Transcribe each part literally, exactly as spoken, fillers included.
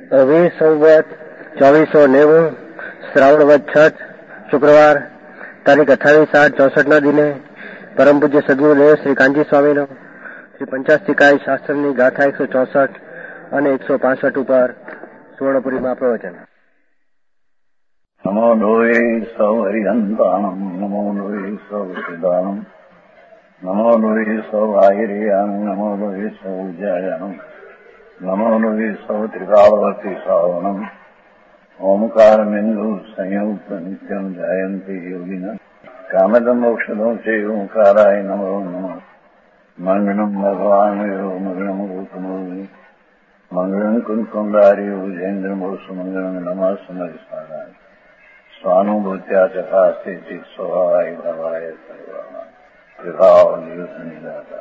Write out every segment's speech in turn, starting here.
અભી સંવત ચોવીસો નેવું શ્રાવણ વદ છઠ શુક્રવાર તારીખ અઠાવીસ આઠ ચોસઠ ના દિને પરમ પૂજ્ય સદગુરુદેવ શ્રી કાંજી સ્વામીનો શ્રી પંચાસ્તિકાય શાસ્ત્રની ગાથા એકસો ચોસઠ અને એકસો પાસઠ ઉપર સુવર્ણપુરીમાં પ્રવચન. નમો લોહે સૌ હરિહંતાણમ નમો લોહે સૌ સિદ્ધાણમ નમો લોહે સૌ આયર્યાન નમો લોહે સૌ જયાનમ નમો લોહે સૌ ત્રિકાળવતી શ્રાવણમ ઓમકારમેન્દુ સંયુક્ત નિત્યમ જાયંતી યોગિના કામદમ મોક્ષદો છે ઓંકારાય નમો નમઃ. મંગળમ ભગવાન મંગળમ ગૌતમોની મંગળમ કુંકુંડાર્યો જૈન્દ્રમો સુમંગળમ નમઃ સમરિસ્વારાય સ્વાનુભૂત્યા ચકાસ્તે ચિત સ્વભાવાય ભવાય સર્વાય વિભાવ નિદાતા.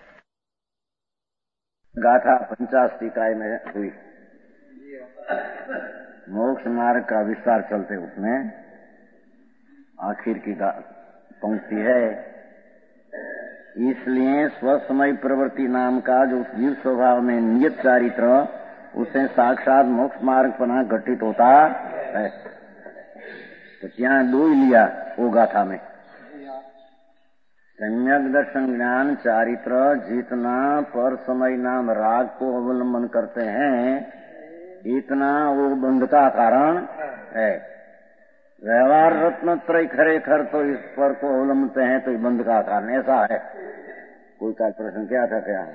गाथा पंचास्तिकाय में हुई. मोक्ष मार्ग का विस्तार चलते उसमें आखिर की पंक्ति है. इसलिए स्वसमय प्रवृत्ति नाम का जो जीव स्वभाव में नियत चारित्र उसे साक्षात मोक्ष मार्ग पना घटित होता है. तो यहाँ दो ही लिया वो गाथा में. सम्यक दर्शन ज्ञान चारित्र जितना पर समय नाम राग को अवलंबन करते हैं इतना वो बंध का कारण है. व्यवहार रत्न त्रय खरे खर तो इस पर को अवलंबते हैं तो ये बंध का कारण ऐसा है. कोई का प्रश्न क्या था क्या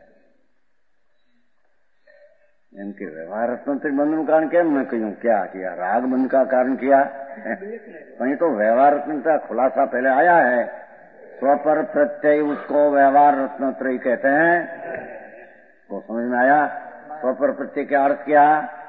इनके व्यवहार रत्न त्रय बंध का कारण क्या मैं कहूँ क्या किया राग बंध का कारण किया वही तो व्यवहार रत्न का खुलासा पहले आया है. स्वपर प्रत्यय उसको व्यवहार रत्नत्रय कहते हैं. तो समझ में आया. स्वपर प्रत्यय का अर्थ क्या?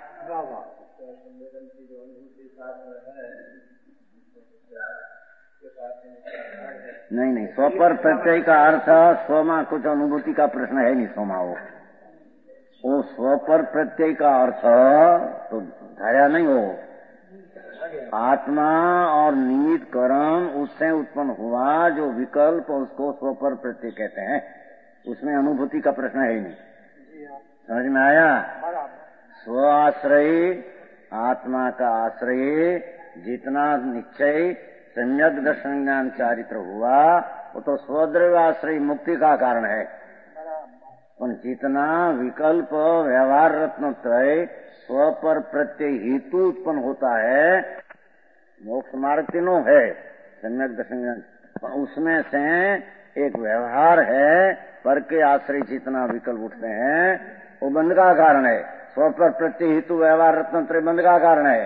नहीं नहीं स्वपर प्रत्यय का अर्थ स्वमा कुछ अनुभूति का प्रश्न है नहीं. सोमा वो वो स्वपर प्रत्यय का अर्थ तो धारा नहीं हो. आत्मा और निमित्त कर्म उससे उत्पन्न हुआ जो विकल्प उसको स्वपर प्रत्यय कहते हैं. उसमें अनुभूति का प्रश्न है ही नहीं. समझ में आया. स्व आश्रय आत्मा का आश्रय जितना निश्चय सम्यक दर्शन ज्ञान चारित्र हुआ वो तो स्वद्रव्य आश्रय मुक्ति का कारण है. और जितना विकल्प व्यवहार रत्न त्रय स्व पर प्रत्यय हेतु उत्पन्न होता है मोक्ष मार्ग तीनों है सम्यक दर्शन ज्ञान उसमें से एक व्यवहार है पर के आश्रय जितना विकल्प उठते हैं वो बंध का कारण है. स्व पर प्रत्यय हेतु व्यवहार रत्न त्रय बंध का कारण है.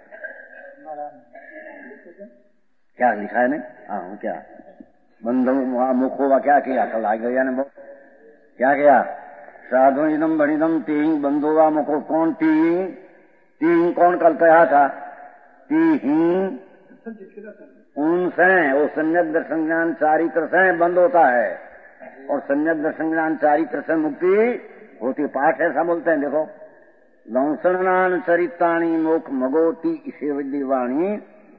क्या लिखा है नहीं? हाँ क्या बंध मुख हुआ क्या किया कल आ गया ने बहुत क्या किया. साधु इदम बणिदम तीन बंधुआ मुखो कौन तीन तीन कौन कल कहा था. तीन उनसे वो सम्यक दर्शन ज्ञान चारित्र से बंद होता है और सम्यक दर्शन ज्ञान चारित्र से मुक्ति होती. पाठ ऐसा बोलते हैं देखो. लंसनान चरितानी मोक्ष मगोती इसे विद्यवाणी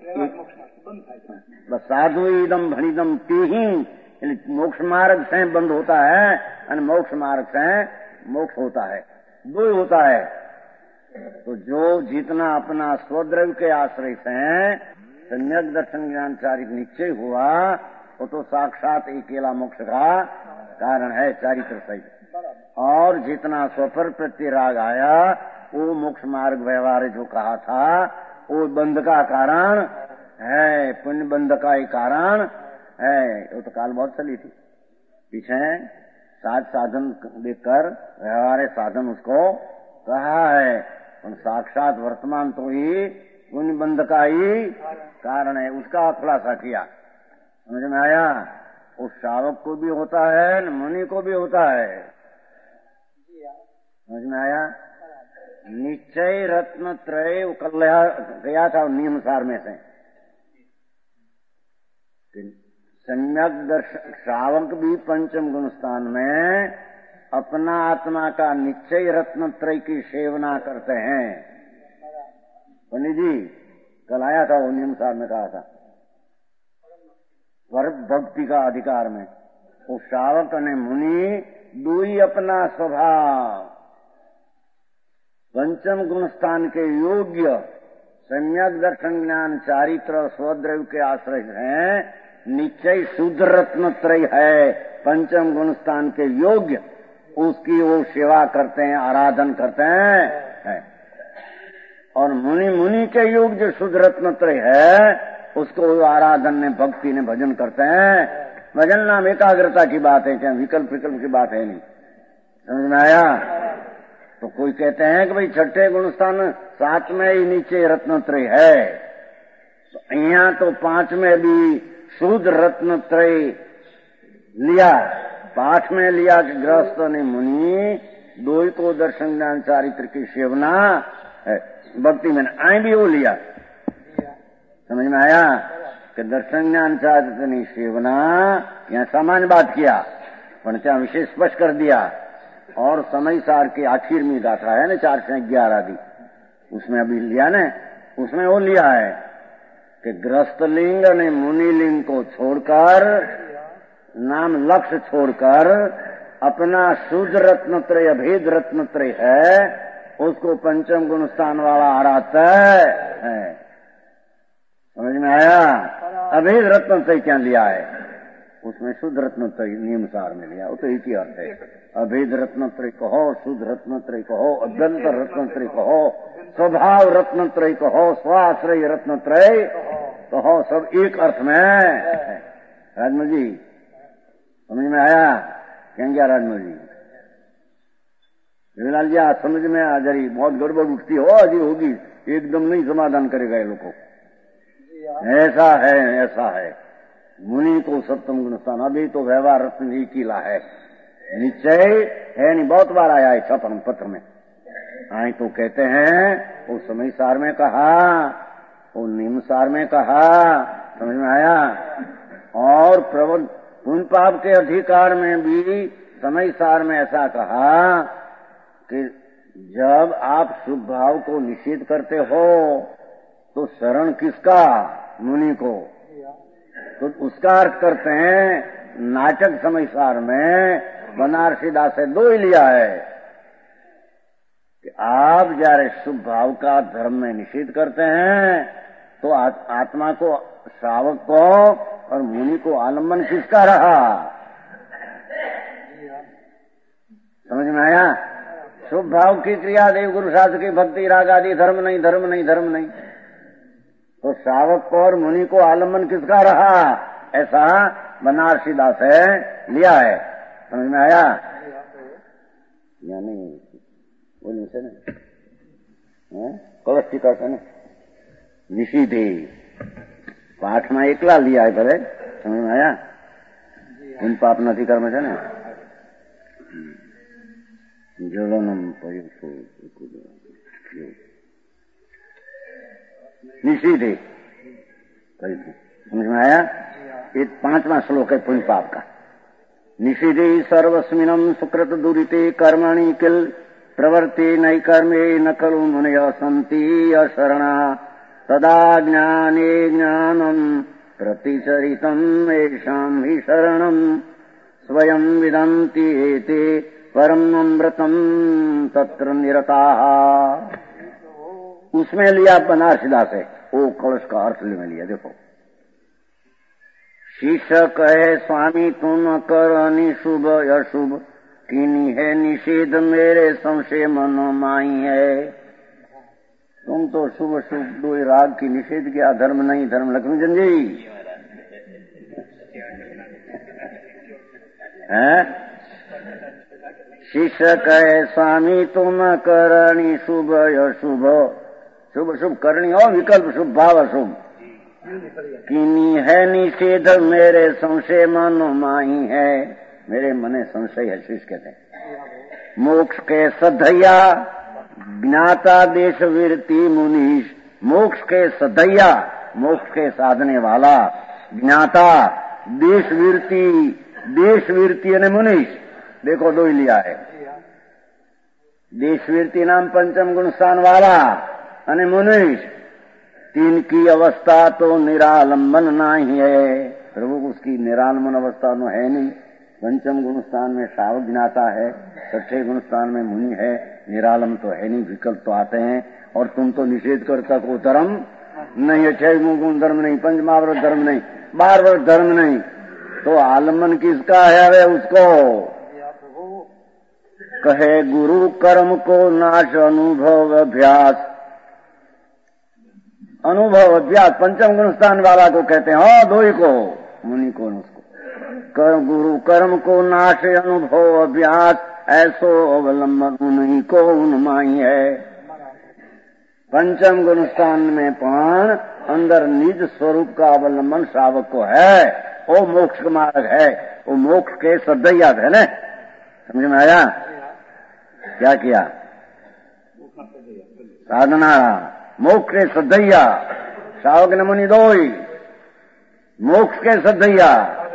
साधु इदम भणिदम तीन मोक्ष मार्ग से बंद होता है और मोक्ष मार्ग से मोक्ष होता है. दो ही होता है. तो जो जितना अपना स्वद्रव्य के आश्रय से सम्यक दर्शन ज्ञान चारित्र निश्चय हुआ वो तो साक्षात अकेला मोक्ष का कारण है चारित्र सहित. और जितना स्वपर प्रत्यय राग आया वो मोक्ष मार्ग व्यवहार जो कहा था वो बंध का कारण है. पुण्य बंध का ही कारण है. वो तो काल बहुत चली थी पीछे साध साधन देखकर व्यवहार साधन उसको कहा है. और साक्षात वर्तमान तो ही पुण्य बंध का ही कारण है. उसका खुलासा किया. समझ में आया. उस श्रावक को भी होता है मुनि को भी होता है. समझ में आया. निश्चय रत्न त्रय कल गया था नियम सार में से. सम्यक दर्शन श्रावक भी पंचम गुण स्थान में अपना आत्मा का निश्चय रत्न त्रय की सेवना करते हैं. पंडित जी कल आया था वो नियम सार में कहा था पर भक्ति का अधिकार में वो श्रावक ने मुनि दुई अपना स्वभाव पंचम गुण स्थान के योग्य सम्यक दर्शन ज्ञान चारित्र स्वद्रव्य के आश्रय हैं, निश्चय शुद्ध रत्न त्रय है। पंचम गुण स्थान के योग्य उसकी वो सेवा करते हैं, आराधन करते हैं है। और मुनि मुनि के योग जो शुद्ध रत्न त्रय है उसको आराधन ने भक्ति ने भजन करते हैं। भजन नाम एकाग्रता की बात है, क्या विकल्प विकल्प की बात है नहीं। समझ में आया? तो कोई कहते हैं कि भाई छठे गुण स्थान सात में ही नीचे रत्नत्रय है, तो यहाँ तो पांच में भी शुद्ध रत्नत्रय लिया। पाठ में लिया कि गृहस्थ ने मुनि दो को दर्शन ज्ञान चारित्र की सेवना है, भक्ति में आए भी वो लिया। समझ में आया कि दर्शन ज्ञान चारित्र की सेवना यहाँ सामान्य बात किया, पर क्या विशेष स्पष्ट कर दिया। और समय सार के आखिर में गाथा है ना चार से ग्यारह आदि, उसमें अभी लिया ना, उसमें वो लिया है कि गृहस्थ लिंग ने मुनि लिंग को छोड़कर, नाम लक्ष्य छोड़कर अपना शुद्ध रत्नत्रय अभेद रत्नत्रय है उसको पंचम गुण स्थान वाला आराधता है। समझ में आया? अभेद रत्नत्रय क्या लिया है, उसमें शुद्ध रत्नत्रय नियम सार में लिया, वो तो एक ही अर्थ है। अभेद रत्नत्रय कहो, शुद्ध रत्नत्रय कहो, अभ्यंतर रत्नत्रय कहो, स्वभाव रत्नत्रय कहो, स्वाश्रय रत्नत्रय कहो, सब एक अर्थ में है। राजमल जी समझ में आया? क्या गया राजमल जी? रविलाल जी आज समझ में आ जरी, बहुत गड़बड़ उठती हो अजी होगी, एकदम नहीं समाधान करेगा ये लोग को। ऐसा है ऐसा है, मुनि को सप्तम गुण स्थान, अभी तो व्यवहार रत्न ही किला है, निश्चय है नहीं, बहुत बार आया है छपन पत्र में। आए तो कहते हैं वो समय सार में कहा, वो निम्न सार में कहा, समझ में आया? और प्रबल पुण्य पाप के अधिकार में भी समय सार में ऐसा कहा कि जब आप शुभ भाव को निषेध करते हो तो शरण किसका? मुनि को। तो उसका अर्थ करते हैं नाटक समय सार में बनारसी दास से दो ही लिया है कि आप जયારે शुभ भाव का धर्म में निषेध करते हैं तो आत्मा को, श्रावक को और मुनि को आलम्बन किसका रहा? समझ में आया? शुभ भाव की क्रिया देव गुरु शास्त्र की भक्ति राग आदि धर्म नहीं, धर्म नहीं, धर्म नहीं, तो श्रावक को और मुनि को आलम्बन किसका रहा? ऐसा बनारसी दास है लिया है। समझ में आया? या नहीं बोलिए से ना कवस्ती का ना निषिधे पाठ में एकला लिया है भले। समझ में आया? उन पाप नथी कर्म है ना ज्वलनम निषिधे, समझ में आया? ये पांचवा श्लोक है पुण्य पाप का। निषिधे सर्वस्मिनम सुकृत दुरिते कर्मणि किल प्रवर्ते नैकर्मे न खलु मुनयः सन्ति अशरणा तदा ज्ञाने ज्ञानम प्रतिचरितम् येषाम् हि शरणम् स्वयं विदन्ति एते परम अमृतम तत्र निरताः। उसमें लिया बनारसी दास है, वो कलश का अर्थ में लिया। देखो, शिष्य कहे स्वामी तुम करनी शुभ अशुभ किन्हीं है निषेध मेरे संशय मन माई है। तुम तो शुभ शुभ दो राग की निषेध किया, धर्म नहीं धर्म। लक्ष्मीचंद जी हैं? शिष्य कहे स्वामी तुम करणी शुभ अशुभ, शुभ शुभ करणी और विकल्प शुभ भाव अशुभ किन्हीं है निषेध मेरे संशय मन माही है। मेरे मने संशय है, शिष्य कहते हैं। मोक्ष के सधैया ज्ञाता देश वीरती मुनीश, मोक्ष के सधैया, मोक्ष के साधने वाला, ज्ञाता देश वीरती, देश वीरती यानी मुनीश। देखो दो ही लिया है, देश वीरती नाम पंचम गुण स्थान वाला અને मुनीश, तीन की अवस्था तो निरालंबन नहीं है। प्रभु उसकी निरालंबन अवस्था में है नहीं, पंचम गुण स्थान में श्रावक ज्ञाता है, छठे गुण स्थान में मुनि है, निरालम तो है नहीं, विकल्प तो आते हैं। और तुम तो निषेध करता को धर्म नहीं, अठे गुण धर्म नहीं, पंचमावृत धर्म नहीं, बारहवर्त धर्म नहीं, तो आलमन किसका है वे उसको कहे गुरु कर्म को नाश अनुभव अभ्यास। अनुभव अभ्यास पंचम गुण स्थान वाला को कहते हैं, हाँ दो ही को, मुनि को उसको कर गुरु कर्म को नाश अनुभव अभ्यास, ऐसो अवलंबन उन्हीं को उन्माई है। पंचम गुण स्थान में पान अंदर निज स्वरूप का अवलंबन श्रावक को है, वो मोक्ष का मार्ग है, वो मोक्ष के सदैया है ना। समझ में आया? क्या किया? साधना मोक्ष के सदैया, श्रावक ने मुनि दो ही, मोक्ष के सदैया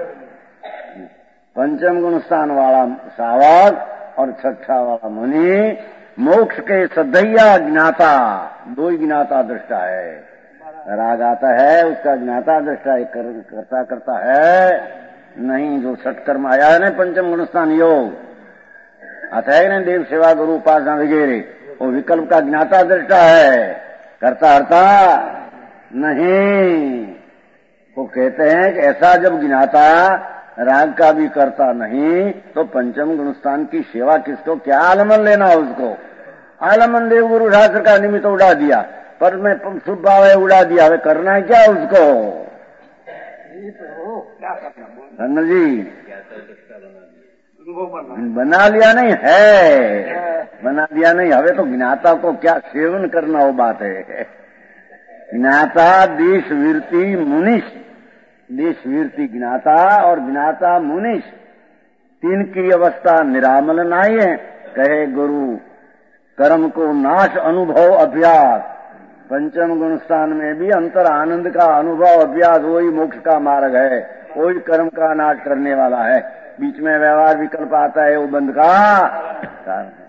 पंचम गुण स्थान वाला श्रावक और छठा वाला मुनि, मोक्ष के सदैया ज्ञाता, दो ही ज्ञाता दृष्टा है। राग आता है उसका ज्ञाता दृष्टा कर, करता करता है नहीं, जो सत्कर्म आया है ना पंचम गुण स्थान योग आता है ना, देव सेवा गुरु उपासना वगैरह, वो विकल्प का ज्ञाता दृष्टा है, करता हरता नहीं। वो कहते हैं कि ऐसा जब ज्ञाता राग का भी करता नहीं तो पंचम गुणस्थान की सेवा किसको, क्या आलमन लेना उसको? आलमन देव गुरु शास्त्र का निमित्त उड़ा दिया, पर मैं शुभ भाव है उड़ा दिया, वे करना है क्या उसको? रंग जी बना लिया नहीं है, बना दिया नहीं, हवे तो ज्ञाता को क्या सेवन करना वो बात है। ज्ञाता देश वीरती मुनिश, देश वीरती ज्ञाता और ज्ञाता मुनिश, तीन की अवस्था निरामल नहीं है। कहे गुरु कर्म को नाश अनुभव अभ्यास, पंचम गुण स्थान में भी अंतर आनंद का अनुभव अभ्यास, वही मोक्ष का मार्ग है, वही कर्म का नाश करने वाला है। बीच में व्यवहार विकल्प आता है, वो बंद का कारण है।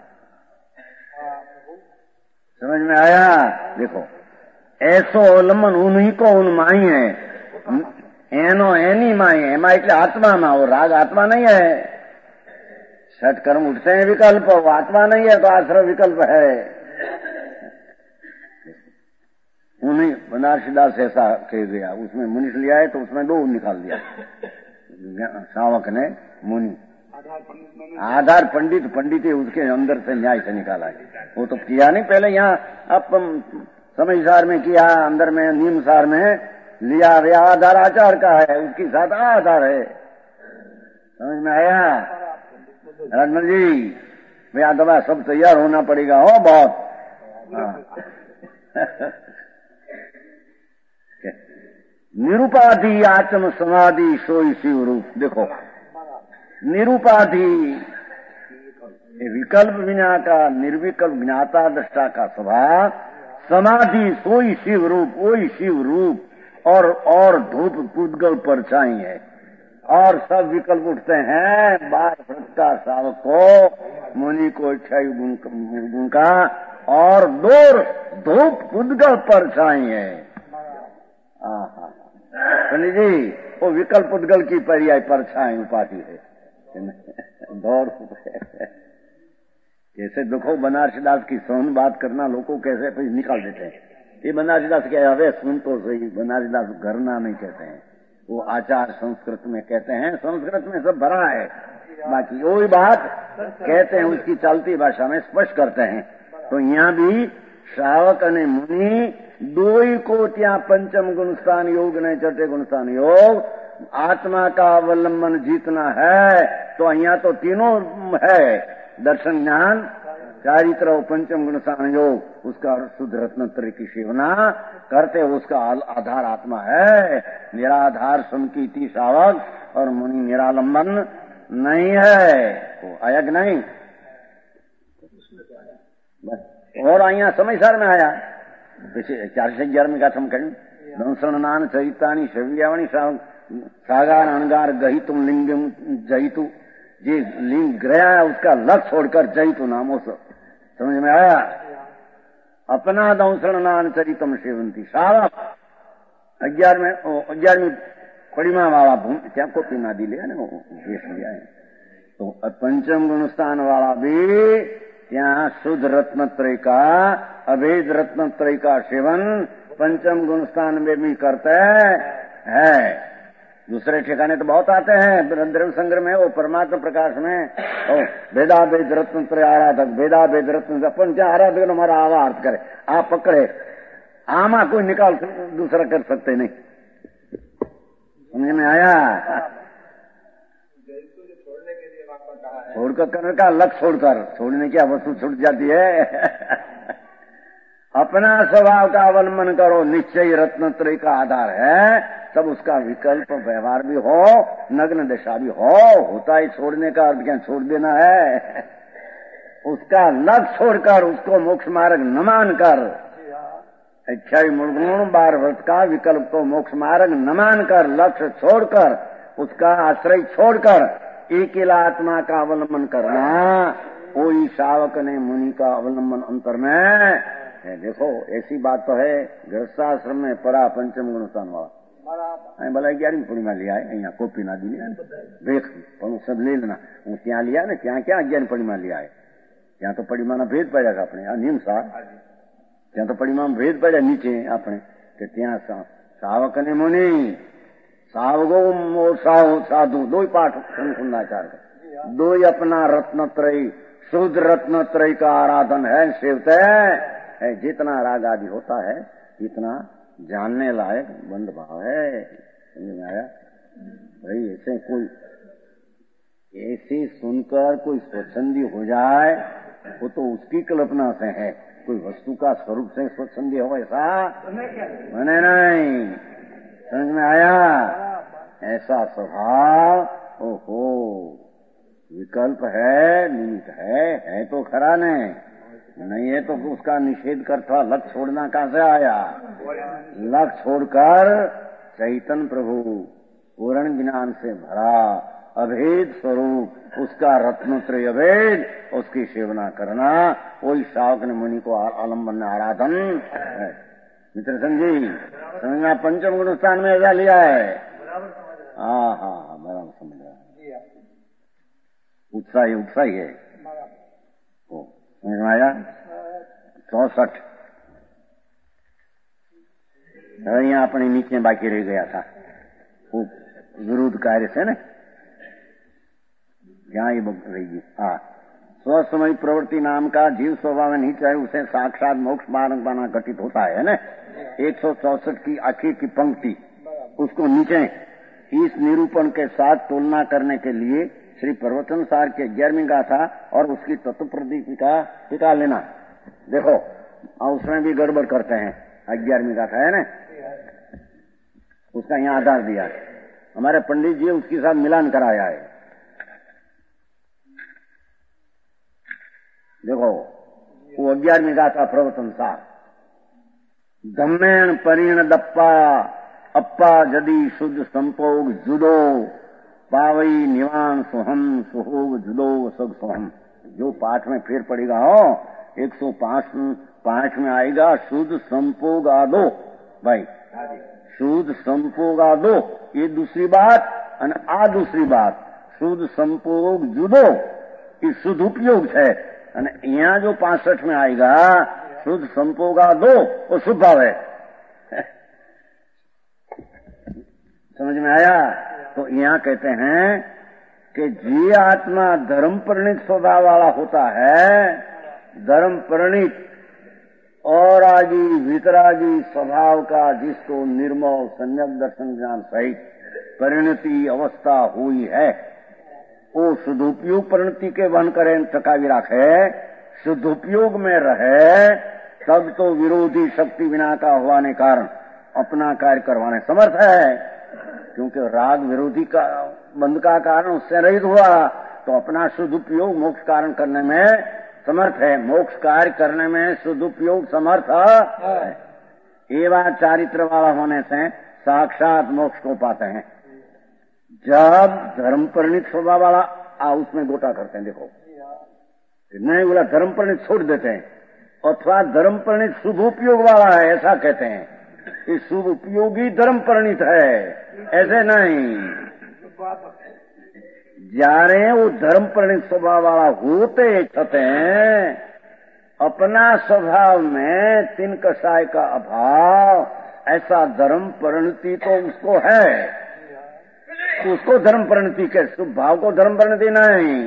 समझ में आया? देखो ऐसो अवलंबन उन्हीं को उन्माई है, एनो एनी माई है, एमा એટલે आत्मा वो राग आत्मा नहीं है। छठ कर्म उठते हैं विकल्प, वो आत्मा नहीं है तो आश्रय विकल्प है। उन्हीं बनारसीदास ऐसा कह गया, उसमें मुनिष लिया है तो उसमें दो निकाल दिया शावक ने, मुनि आधार पंडित, पंडित ही उसके अंदर से न्याय से निकाला है। वो तो किया नहीं पहले, यहाँ अब समय सार में किया, अंदर में नीम सार में लिया, आधार आचार का है, उसकी साथ आधार है। समझ में आया राजमल जी? भैया दवा सब तैयार होना पड़ेगा हो बहुत। निरुपाधि आत्म समाधि सोई शिव रूप। देखो निरुपाधि विकल्प बिना का निर्विकल्प ज्ञाता दृष्टा का स्वभाव, समाधि सोई शिव रूप, वही शिव रूप और और धूप पुद्गल परछाई है, और सब विकल्प उठते हैं बार भ्रष्टा शावक को, मुनि को इच्छा गुण का, और दूर धूप पुद्गल परछाई है। पंडित जी वो विकल्प पुद्गल की पर्याय परछाई उपाधि है। दौड़ कैसे देखो बनारसीदास की सोन बात करना लोगों कैसे फिर निकाल देते हैं। ये बनारसीदास क्या है, सुन तो सही, बनारसीदास घरना नहीं कहते हैं, वो आचार संस्कृत में कहते हैं, संस्कृत में सब भरा है, बाकी वही बात कहते हैं उसकी चलती भाषा में स्पष्ट करते हैं। तो यहाँ भी श्रावक ने मुनि दो को त्या पंचम गुणस्थान योग ने छठे गुणस्थान योग, आत्मा का अवलंबन जीतना है तो यहाँ तो तीनों है, दर्शन ज्ञान चारित्र और पंचम गुणस्थान योग, उसका शुद्ध रत्नत्र की सेवना करते, उसका आधार आत्मा है। निराधार संकीति श्रावक और मुनि निरालंबन नहीं है। तो आया कि नहीं? बस और અહીંયા સમયસર में आया चार सौ ग्यारह में गाथम कहीं दंसन नान चरितानी शवियावणी सागार अणगार गहितु लिंगम जहितु, जे लिंग गया है उसका लक्ष्य छोड़कर जहितु नामों से। समझ में आया? अपना दंसन नान चरितम सेवंती सारा ग्यारह में ग्यारहवीं परिमा वाला भूमि क्या को पीना दी लिया ना, वो देश लिया है तो पंचम गुण स्थान वाला भी ત્યાં शुद्ध रत्नत्रय का अभेद रत्नत्रय का सेवन पंचम गुण स्थान में भी करते है। दूसरे ठिकाने तो बहुत आते हैं, द्रव्य संग्रह में, वो परमात्मा प्रकाश में भेदा भेद रत्नत्रय आराधक, भेदा भेद रत्न अपन क्या आराधक हमारा आवा अर्थ करे, आप पकड़े आमा कोई निकाल दूसरा कर सकते नहीं। समझ में आया? छोड़कर करने का लक्ष्य छोड़कर, छोड़ने की वस्तु छूट जाती है। अपना स्वभाव का अवलंबन करो, निश्चय रत्नत्रय का आधार है, तब उसका विकल्प व्यवहार भी हो, नग्न दशा भी हो, होता ही छोड़ने का अर्थ क्या छोड़ देना है। उसका लक्ष्य छोड़कर, उसको मोक्ष मार्ग न मानकर, इच्छा मूलगुण बार व्रत का विकल्प को मोक्ष मार्ग न मानकर, लक्ष्य छोड़कर, उसका आश्रय छोड़कर एकेला आत्मा का अवलंबन करना, कोई शावक ने मुनि का अवलंबन अंतर में है। देखो ऐसी बात तो है, गृहस्थाश्रम में पड़ा पंचम गुण स्थान वाला भला ग्यारहवीं पूर्णिमा लिया है, अहियाँ कोपी ना दी देख પણ सब ले लेना, હું ત્યાં लिया ने ત્યાં क्या અગિયાર પરિમા लिया है, ત્યાં तो परिमा भेद પડ્યા આપણે આ નિયમ સાર, ત્યાં तो परिमा भेद પડ્યા નીચે આપણે કે ત્યાં શાવક અને મુનિ, सावगो साहु साधु दो ही पाठ सुंदराचार का, दो ही अपना रत्नत्रय शुद्ध रत्नत्रय का आराधन है, सेवते है। जितना राग आदि होता है इतना जानने लायक बंद भाव है। समझ में आया भाई? ऐसे कोई ऐसे सुनकर कोई स्वच्छंदी हो जाए वो तो उसकी कल्पना से है, कोई वस्तु का स्वरूप से स्वच्छंदी हो ऐसा मैंने नहीं। समझ में आया? ऐसा स्वभाव, ओहो विकल्प है, निमित्त है, है तो खरा नहीं, नहीं है तो उसका निषेध करता, लक्ष्य छोड़ना कहां से आया? लक्ष्य छोड़कर चैतन्य प्रभु पूर्ण ज्ञान से भरा अभेद स्वरूप उसका रत्नत्रय अभेद उसकी सेवना करना, वही शावक ने मुनि को आलम्बन आराधन है। मित्र समझी? समझना पंचम गुण स्थान में ऐसा लिया है। हाँ हाँ हाँ बराबर समझ रहा, उत्साही उत्साही है। ओ समझ में आया? चौसठ यहाँ अपने नीचे बाकी रह गया था वो विरुद्ध कार्य से न, यहाँ ये रहेगी। हाँ, स्वसमय प्रवृत्ति नाम का जीव स्वभाव में नहीं चाहे उसे साक्षात मोक्ष मार्ग बना घटित होता है ना। एक सौ चौसठ की आखिर की पंक्ति, उसको नीचे इस निरूपण के साथ तुलना करने के लिए श्री प्रवचन सार के ग्यारहवीं गाथा और उसकी तत्व प्रदीपिका टिका लेना। देखो उसमें भी गड़बड़ करते हैं, ग्यारहवीं गाथा है ना, उसका यहाँ आधार दिया है हमारे पंडित जी, उसके साथ मिलान कराया है। देखो वो ग्यारहवीं गाथा प्रवचन सार, धम्मेण परीण दप्पा अप्पा जदी शुद्ध संपोग जुदो पावई निवान सुहम सुहोग जुदो सग सुहम। जो पाठ में फिर पड़ेगा हो एक सौ पांच पांच में आएगा शुद्ध संपोग आदो। भाई शुद्ध संपोग आदो ये दूसरी बात, और आ दूसरी बात शुद्ध संपोग जुदो ये शुद्ध उपयोग है। यहाँ जो पांसठ में आएगा शुद्ध संपोगा दो वो शुभ भाव है। समझ में आया? तो यहाँ कहते हैं कि जी आत्मा धर्म परिणित स्वभाव वाला होता है, धर्म परिणित और आदि वितरागी स्वभाव का जिसको निर्मल सम्यक दर्शन ज्ञान सहित परिणति अवस्था हुई है, वो शुद्धोपयोग परिणति के वन करें टकावी रखे, शुद्धोपयोग में रहे, तब तो विरोधी शक्ति विना का होने कारण अपना कार्य करवाने समर्थ है। क्योंकि राग विरोधी का बंध का कारण उससे रहित हुआ, तो अपना शुद्ध उपयोग मोक्ष कारण करने में समर्थ है। मोक्ष कार्य करने में शुद्ध उपयोग समर्थ है। एवं चारित्र वाला होने से साक्षात मोक्ष को पाते हैं। जब धर्म परिणित स्वभाव वाला आ उसमें गोटा करते हैं, देखो नहीं बोला धर्म परिणित छोड़ देते हैं, अथवा धर्म परिणित शुभ उपयोग वाला है ऐसा कहते हैं। ये शुभ उपयोगी धर्म परिणित है, ऐसे नहीं। જ્યારે वो धर्म परिणित स्वभाव वाला होते छते अपना स्वभाव में तीन कषाय का अभाव, ऐसा धर्म परिणति तो उसको है, उसको धर्म परिणति के शुभ भाव को धर्म परिणति नहीं।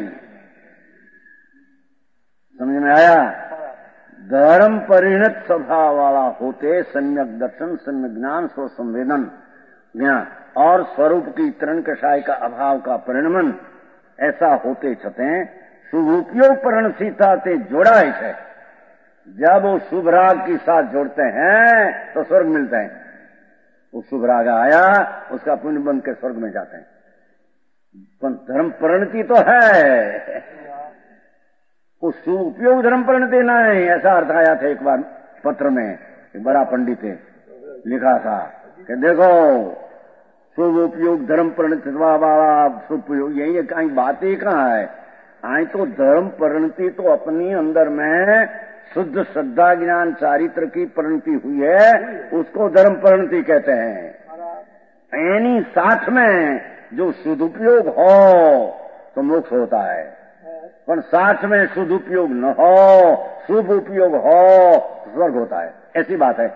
समझ में आया? धर्म परिणत स्वभाव वाला होते सम्यक दर्शन, सम्यक ज्ञान, स्व संवेदन ज्ञान और स्वरूप की तरण कषाय का अभाव का परिणमन, ऐसा होते छते शुभ उपयोग परिणसीता से जोड़ा है। जब वो शुभ राग के साथ जोड़ते हैं तो स्वर्ग मिलते हैं। वो शुभ राग आया, उसका पुण्य बन के स्वर्ग में जाते हैं। पर धर्म परिणति तो है, वो शुभ उपयोग धर्म परिणति नहीं। ऐसा अर्थ आया था एक बार पत्र में, एक बड़ा पंडित है लिखा था कि देखो शुभ उपयोग धर्म परिणति वाला शुभ उपयोग, यही है। कहीं बात ही कहाँ है? आई तो धर्म परिणति तो अपनी अंदर में शुद्ध श्रद्धा ज्ञान चारित्र की परिणति हुई है, उसको धर्म परिणति कहते हैं। यानी साथ में जो शुद्ध उपयोग हो तो मोक्ष होता है, पर साथ में शुद्ध उपयोग न हो, शुभ उपयोग हो तो स्वर्ग होता है। ऐसी बात है।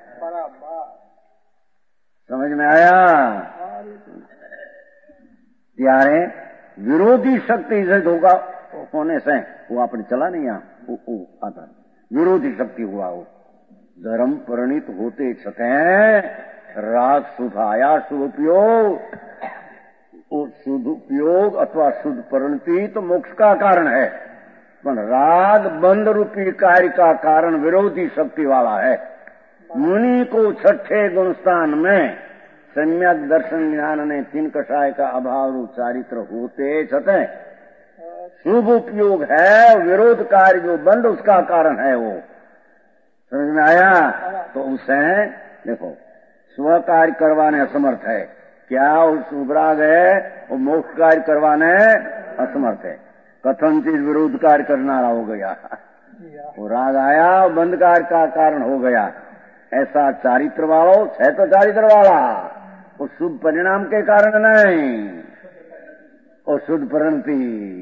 समझ में आया? त्यारे विरोधी शक्ति से धोखा होने से वो आपने चला नहीं यहाँ, वो, वो आता विरोधी शक्ति हुआ। वो धर्म परिणित होते छते राग शुभ आया, शुभ उपयोग, वो शुद्ध उपयोग अथवा शुद्ध परिणति तो मोक्ष का कारण है, पर राग बंध रूपी कार्य का कारण विरोधी शक्ति वाला है। मुनि को छठे गुणस्थान में सम्यक दर्शन ज्ञान ने तीन कषाय का अभाव रूप चारित्र होते छते शुभ उपयोग है, विरोध कार्य जो बंद उसका कारण है। वो समझ में आया? तो उसे देखो स्व कार्य करवाने असमर्थ है, क्या वो शुभ राग है, वो मोक्ष कार्य करवाने असमर्थ है। कथन चीज विरोध कार्य करना हो गया, वो राग आया बंद कार्य का कारण हो गया। ऐसा चारित्र वाला है तो चारित्र वाला, वो शुभ परिणाम के कारण नहीं, और शुद्ध परिणति।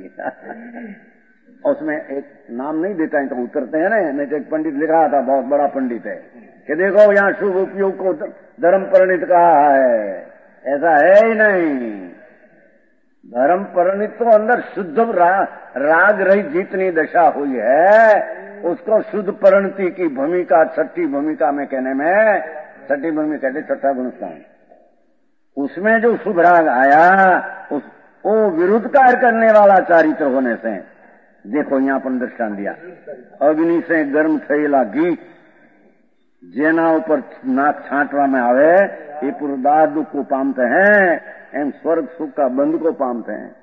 उसमें एक नाम नहीं देता है तो उतरते हैं ना, नहीं तो एक पंडित लिखा था, बहुत बड़ा पंडित है, कि देखो यहाँ शुभ उपयोग को धर्म परिणित कहा है, ऐसा है ही नहीं। धर्म परिणित तो अंदर शुद्ध रा, राग रही जितनी दशा हुई है उसको शुद्ध परिणति की भूमिका, छठी भूमिका में कहने में, छठी भूमिका कहते छठा गुणस्थान, उसमें जो शुभ राग आया उस वो विरुद्ध कार्य करने वाला चारित्र होने से। देखो यहाँ पर दृष्टांत दिया, अग्नि से गर्म थयेला घी जेना ऊपर नाक छांटवा में आवे ये पुरदार दुख को पामते हैं, एम स्वर्ग सुख का बंध को पामते हैं।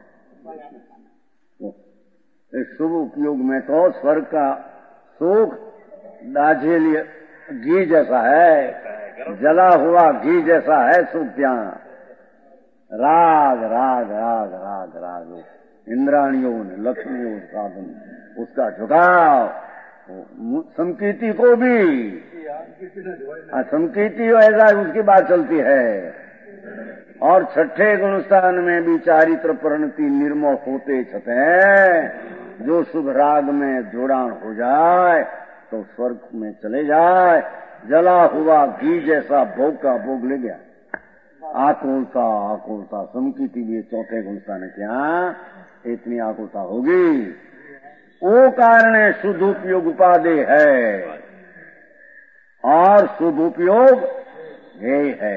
इस शुभ उपयोग में तो स्वर्ग का सुख दाझेली घी जैसा है, जला हुआ घी जैसा है सुख। ત્યાં राग राग राग राग राग इंद्राणियों ने, लक्ष्मियों साधन उसका झुकाव, संकीर्ति को भी संकीर्ति ऐसा उसकी बात चलती है। और छठे गुणस्थान में भी चारित्र परिणति निर्मल होते छते, जो शुभ राग में जोड़ान हो जाए तो स्वर्ग में चले जाए। जला हुआ घी जैसा भोग का भोग ले गया। आकुलता आकुलता संकीर्ति भी चौथे गुणस्थान है, क्या इतनी आकुलता होगी? वो कारण शुद्ध उपयोग उपादेय है, और शुभ उपयोग यही है।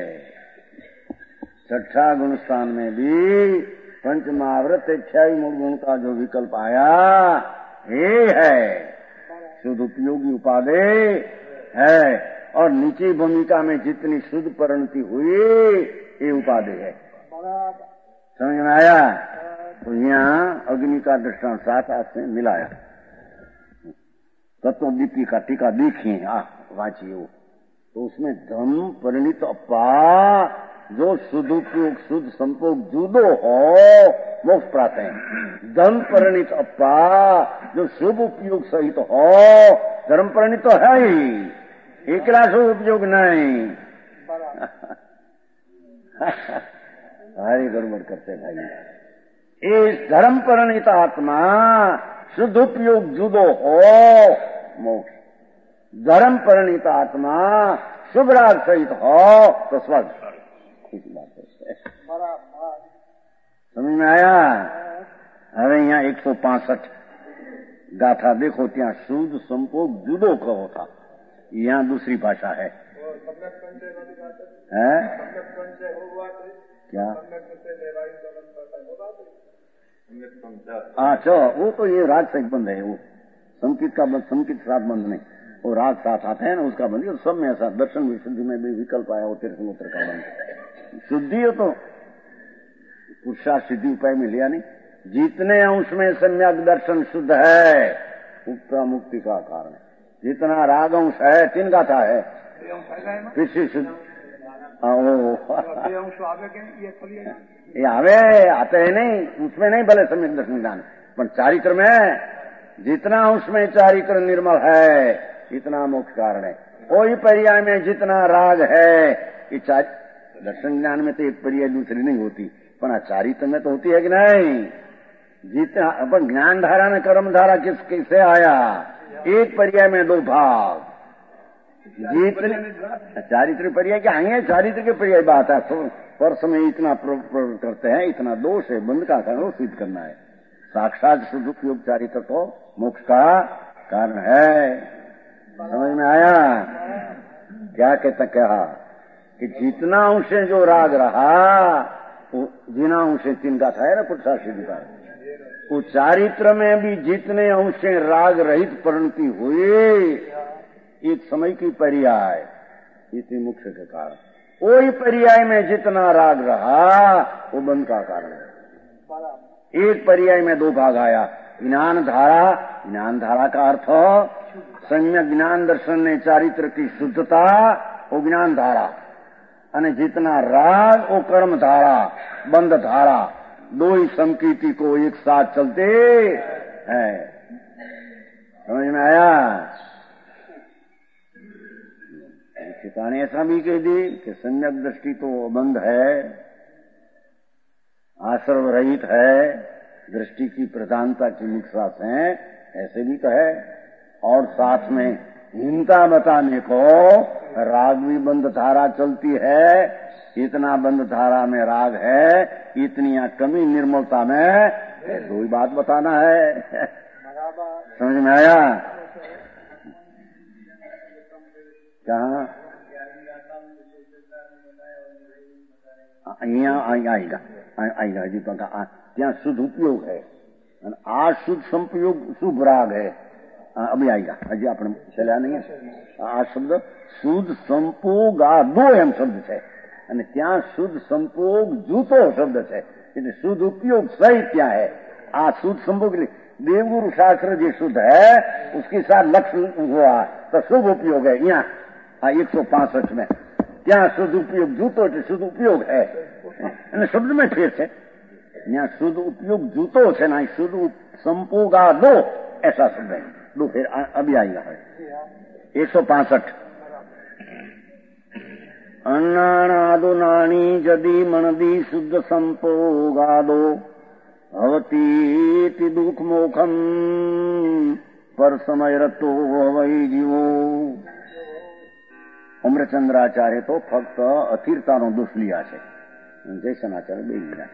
छठा गुणस्थान में भी पंचमावृत इच्छाई मूल गुण का जो विकल्प आया ये है, शुद्ध उपयोगी उपादेय है। और नीची भूमिका में जितनी शुद्ध परिणति हुई ये उपादेय है। समझ में आया? तो यहाँ अग्नि का दृष्टांत साथ हाथ से मिलाया। तत्व दीपी का टीका देखिए, आ वाचिए वो, तो उसमें धम परिणित अपा जो शुद्ध उपयोग शुद्ध संपोग जुदो हो मोक्ष प्राप्त है। धम परिणित अपा जो शुभ उपयोग सहित हो धर्म परिणित तो है ही, एकला शुभ उपयोग नहीं। भारी गड़बड़ करते भाई, એ ધર્મ પરિણીત આત્મા શુદ્ધ ઉપયોગ જુદો હો મોક્ષ, ધર્મ પરિણીત આત્મા શુભ રાગ સહિત हो तो स्वर्ग। इस बात है समझ में आया। હવે यहाँ एक सौ पांसठ गाथा देखो, ત્યાં શુદ્ધ સંપોગ જુદો કહો था, यहाँ दूसरी भाषा है। है क्या? अच्छा, वो तो ये राग से बंद है, वो संकित का बंद, संकित साथ बंद नहीं, वो राग साथ आता है ना, उसका बंद। सब में ऐसा दर्शन विशुद्धि में भी विकल्प आया, वो तीर्थमूत्र का बंद। शुद्धि हो तो पुरुषार्थ सिद्धि उपाय में लिया नहीं। जितने अंश में सम्यक दर्शन शुद्ध है उत्तम मुक्ति का कारण है। जितना राग अंश है तीन गाथा है कृषि शुद्ध ये आवे आते हैं नहीं, उसमें नहीं भले सम्यक दर्शन ज्ञान, पर चारित्र में जितना उसमें चारित्र निर्मल है इतना मोक्ष कारण है। कोई पर्याय में जितना राग है, ये दर्शन ज्ञान में तो एक पर्याय दूसरी नहीं होती, पर चारित्र में तो होती है कि नहीं। जितना अपन ज्ञान धारा में कर्म धारा किस किससे आया, एक पर्याय में दो भाग, जितने चारित्र पर्याय क्या आएंगे, चारित्र के पर्याय बात है। पर समय इतना प्रवृत्त करते हैं, इतना दोष है, बंद का कारण सिद्ध करना है। साक्षात शुद्ध उपयोग चारित्र तो मोक्ष का कारण है। समझ में आया क्या कहता? कहा कि जितना अंशे जो राग रहा, जिना अंशे तीन गाथा है ना पुरुषार्थ सिद्धि का, वो चारित्र में भी जितने अंशे राग रहित परिणति हुई, एक समय की पर्याय इसी मुख्य के कारण। कोई पर्याय में जितना राग रहा वो बंध का कारण है। एक पर्याय में दो भाग आया, ज्ञान धारा, ज्ञान धारा का अर्थ सम्यक ज्ञान दर्शन ने चारित्र की शुद्धता, वो ज्ञान धारा, અને जितना राग वो कर्म धारा, बंध धारा, दो ही संकीर्ति को एक साथ चलते हैं। समझ में आया? ठिकाने ऐसा भी कह दी कि सम्यक दृष्टि तो बंध है, आश्रव रहित है, दृष्टि की प्रधानता की निश्वास है, ऐसे भी कहे। और साथ में हीनता बताने को राग भी बंध धारा चलती है, इतना बंध धारा में राग है, इतनी कमी निर्मलता में, दो ही बात बताना है। समझ में आया? कहाँ અહીંયા आएगा आएगा जी का ત્યાં शुद्ध उपयोग है, आ शुद्ध संपयोग शुभ राग है। अभी आएगा हजी આપણે ચલ્યા નહીં। આ શબ્દ શુદ્ધ સંપોગ આ દો એમ શબ્દ છે, અને ત્યાં શુદ્ધ સંપોગ જૂતો શબ્દ છે, એટલે શુદ્ધ उपयोग सही ત્યાં है। आ शुद्ध संभोग देवगुरु शास्त्र जो शुद्ध है उसके साथ लक्ष्य हुआ तो शुभ उपयोग है। यहाँ एक सौ पांसठ में ત્યાં શુદ્ધ उपयोग जूतो शुद्ध उपयोग है, शब्द में फेर है। यहाँ शुद्ध उपयोग जूतो है ना, शुद्ध संपोगा दो ऐसा शब्द है, दो फिर अभी आएगा है एक सौ पांसठ। अन्नादो नानी जदी मनदी शुद्ध संपोगादो भवती दुख मोखम पर समय रतो वही जीवो। અમરચંદ્રાચાર્ય તો ફક્ત અસ્થિરતાનો દોષ लिया છે, જયસનાચાર્ય બે લીધા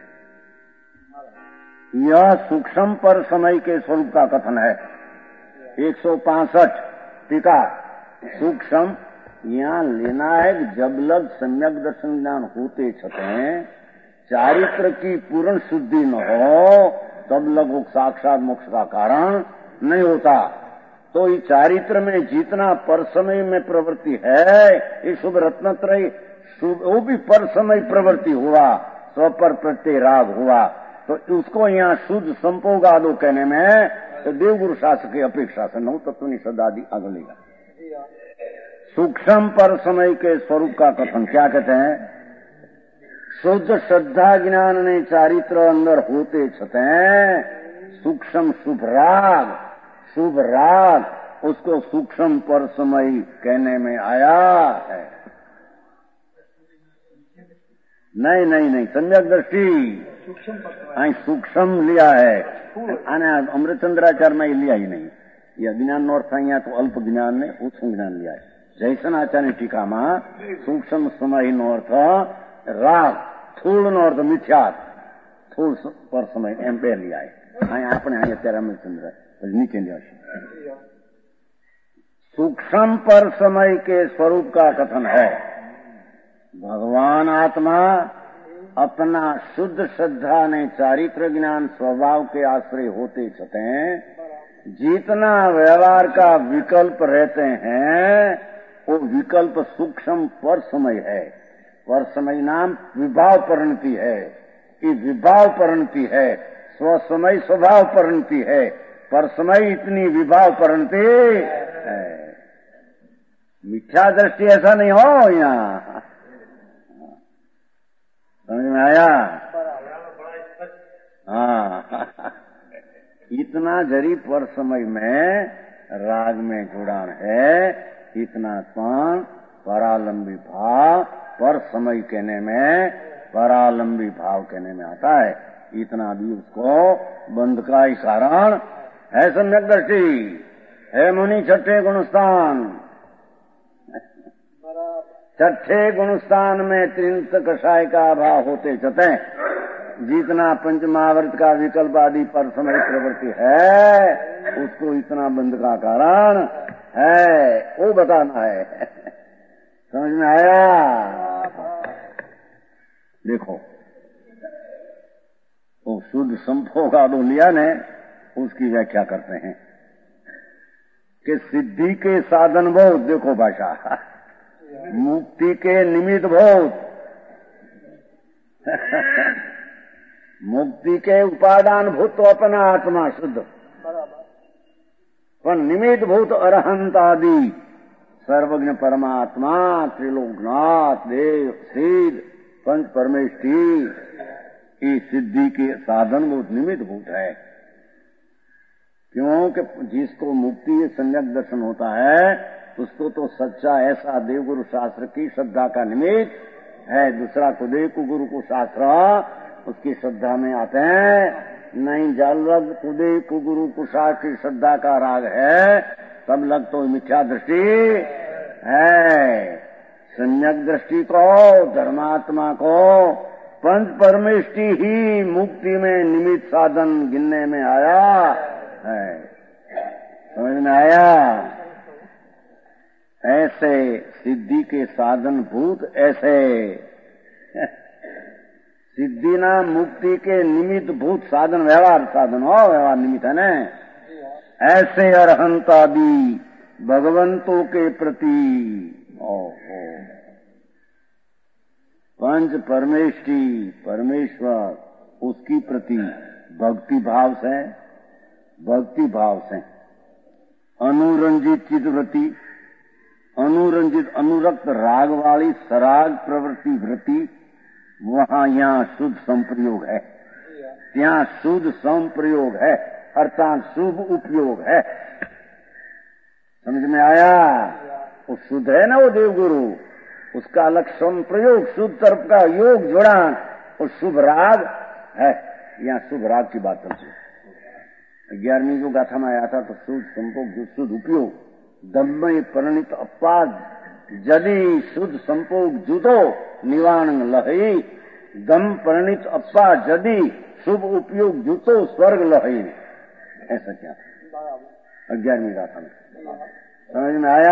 છે। यह सूक्ष्म पर समय के स्वरूप का कथन है। एक सौ पांसठ टीका सूक्ष्म यहाँ लेना है कि जब लग सम्यक दर्शन ज्ञान होते छते चारित्र की पूर्ण शुद्धि न हो तब लग वो साक्षात मोक्ष का कारण नहीं होता। तो इस चारित्र में जितना पर समय में प्रवृत्ति है, ये शुभ रत्नत्रय शुभ वो भी पर समय प्रवृत्ति हुआ, स्व पर प्रत्यय राग हुआ, तो उसको यहाँ शुद्ध संपोगादो कहने में तो देवगुरु शास्त्र की अपेक्षा से नौ तत्व निषद आदि आगे लेगा। सूक्ष्म पर समय के स्वरूप का कथन क्या कहते हैं? शुद्ध श्रद्धा ज्ञान ने चारित्र अंदर होते छते सूक्ष्म शुभ राग, शुभ राग उसको सूक्ष्म पर समय कहने में आया है। नहीं नहीं नहीं सम्यक दृष्टि અહીં સૂક્ષ્મ लिया है અને અમૃતચંદ્રાચાર્ય में लिया ही नहीं. ये अज्ञान નો અર્થ અહીંયા તો અલ્પ જ્ઞાન ને ઓછું જ્ઞાન लिया है. જયસનાચાર્યની ટીકામાં સૂક્ષ્મ સમયનો અર્થ રાગ, સ્થૂળનો અર્થ મિથ્યા, સ્થૂળ પર સમય એમ બે लिया है. અહીંયા આપણે અહીં અત્યારે અમૃતચંદ્ર નીચે लिया છે. सूक्ष्म पर समय के स्वरूप का कथन है. भगवान आत्मा अपना शुद्ध श्रद्धा ने चारित्र ज्ञान स्वभाव के आश्रय होते छते जितना व्यवहार का विकल्प रहते हैं वो विकल्प सूक्ष्म पर समय है. पर समय नाम विभाव परिणति है. ये विभाव परिणति है, स्वसमय स्वभाव परिणति है. पर समय इतनी विभाव परिणति है. मिथ्या दृष्टि ऐसा नहीं हो. यहाँ समझ में आया? हाँ. इतना जरी पर समय में राग में जुड़ान है, इतना पण परालंबी भाव पर समय कहने में परालंबी भाव कहने में आता है. इतना भी उसको बंध का ही कारण है. सम्यक दृष्टि है मुनि छठे गुणस्थान. छठे गुणस्थान में त्रिंत कषाय का अभाव होते चते जितना पंचमावर्त का विकल्प आदि पर समय प्रवृत्ति है उसको इतना बंध का कारण है, वो बताना है. समझ में आया? देखो वो शुद्ध संभोग का दो लिया ने उसकी व्याख्या करते हैं कि सिद्धि के साधन बहुत. देखो भाषा मुक्ति के निमित्त बहुत. मुक्ति के उपादान भूत तो अपना आत्मा शुद्ध, पर निमित्त भूत अरहंत आदि सर्वज्ञ परमात्मा त्रिलोकनाथ देव सिद्ध पंच परमेष्ठी की सिद्धि के साधन बहुत निमित्त भूत है. क्योंकि जिसको मुक्ति सम्यक दर्शन होता है उसको तो सच्चा ऐसा देवगुरु शास्त्र की श्रद्धा का निमित्त है. दूसरा को देव को गुरु को शास्त्र उसकी श्रद्धा में आते हैं. नहीं जब लग कुदेव को गुरु को शास्त्र की श्रद्धा का राग है तब लग तो मिथ्या दृष्टि है. सम्यक दृष्टि को धर्मात्मा को पंच परमेष्टि ही मुक्ति में निमित्त साधन गिनने में आया है. समझ में आया? ऐसे सिद्धि के साधन भूत ऐसे सिद्धि नाम मुक्ति के निमित्त भूत साधन व्यवहार साधन हो, व्यवहार निमित्त है न. ऐसे अरहंत आदि भगवंतों के प्रति ओहो पंच परमेष्टि परमेश्वर उसकी प्रति भक्ति भाव से भक्ति भाव से अनुरंजित चित्तवृत्ति अनुरंजित अनुरक्त राग वाली सराग प्रवृत्ति वृत्ति वहां यहाँ शुद्ध संप्रयोग है. यहाँ शुद्ध संप्रयोग है अर्थात शुभ उपयोग है. समझ में आया? वो शुद्ध है ना वो देवगुरु, उसका अलग संप्रयोग शुद्ध तरफ का योग जुड़ान और शुभ राग है. यहाँ शुभ राग की बात चलती है. ग्यारहवीं जो गाथा में आया था तो शुद्ध संभोग शुद्ध उपयोग दम्मय परिणित अपाद जदि शुद्ध संभोग जुतो निवाण लहई दम परिणित अप्पा जदि शुभ उपयोग जुतो स्वर्ग लहई. ऐसा क्या ग्यारहवीं गाथा में समझ में आया?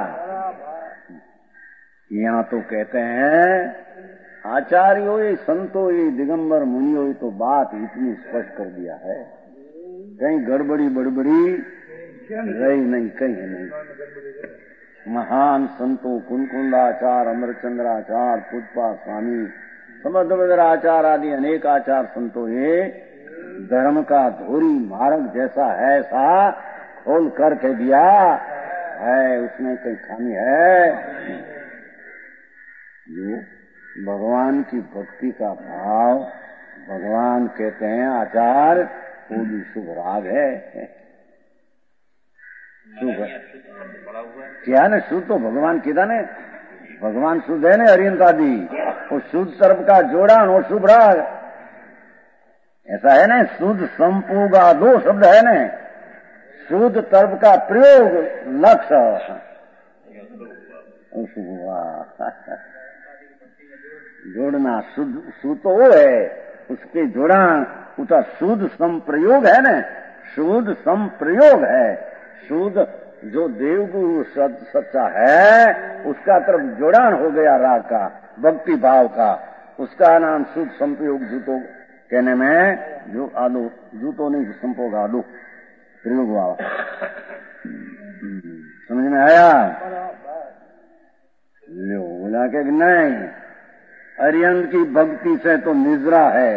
यहाँ तो कहते हैं आचार्यों ये संतो ये दिगंबर मुनियों तो बात इतनी स्पष्ट कर दिया है, कहीं गड़बड़ी बड़बड़ी रही नहीं, कहीं नहीं. महान संतों कुंकुंडाचार्य अमरचंद्राचार्य पुष्पा स्वामी समर्थभद्र आचार्य आदि अनेक आचार्य संतों ये धर्म का धोरी मार्ग जैसा है ऐसा खोल करके दिया है, उसमें कोई खामी है? जो भगवान की भक्ति का भाव भगवान कहते हैं आचार्य वो भी शुभ राग है. शुभ क्या न शुद्ध तो भगवान किदा ने भगवान शुद्ध है न अरियंत आदि वो शुद्ध तरफ का जोड़ान और शुभ राग ऐसा है ना, शुद्ध संपूगा दो शब्द है ना, शुद्ध तर्क का प्रयोग लक्ष्य जोड़ना, शुद्ध शुद्ध तो वो है, उसके जोड़ा उसका शुद्ध संप्रयोग है ना, शुद्ध संप्रयोग है। शुद्ध जो देवगुरु सच्चा है उसका तरफ जोड़ान हो गया राग का, भक्ति भाव का, उसका नाम शुद्ध संप्रयोग जूतो कहने में जो आलू जूतो नहीं संपोग आलू प्रयोग हुआ। समझ में आया? लो बोला के नहीं, अरियंत की भक्ति से तो निजरा है,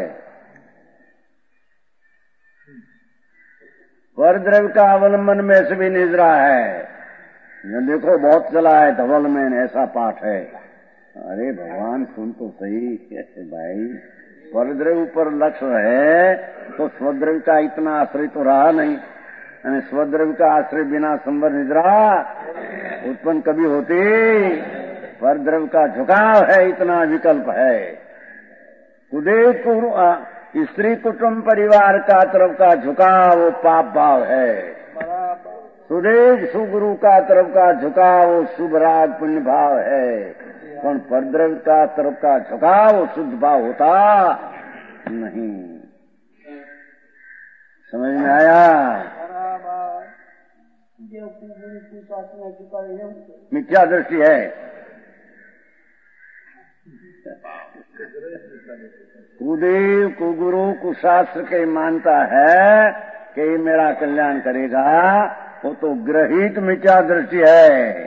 परद्रव्य का अवलंबन में से भी निजरा है। ये देखो बहुत चला है धवल में ऐसा पाठ है। अरे भगवान सुन तो सही भाई, परद्रव्य ऊपर लक्ष्य है तो स्वद्रव्य का इतना आश्रय तो रहा नहीं, यानी स्वद्रव्य का आश्रय बिना संवर निद्रा उत्पन्न कभी होती। परद्रव्य का झुकाव है, इतना विकल्प है। कुदेव स्त्री कुटुंब परिवार का तरफ का झुकाव वो पाप भाव है, सुदेव सुगुरु का तरफ का झुकाव वो शुभ राग पुण्य भाव है, पर परद्रव्य का तरफ का झुकाव शुद्ध भाव होता नहीं। समझ में आया? मिथ्या दृष्टि है। कुदेव कुगुरु कुशास्त्र के मानता है कि ये मेरा कल्याण करेगा, वो तो ग्रहित मिथ्या दृष्टि है।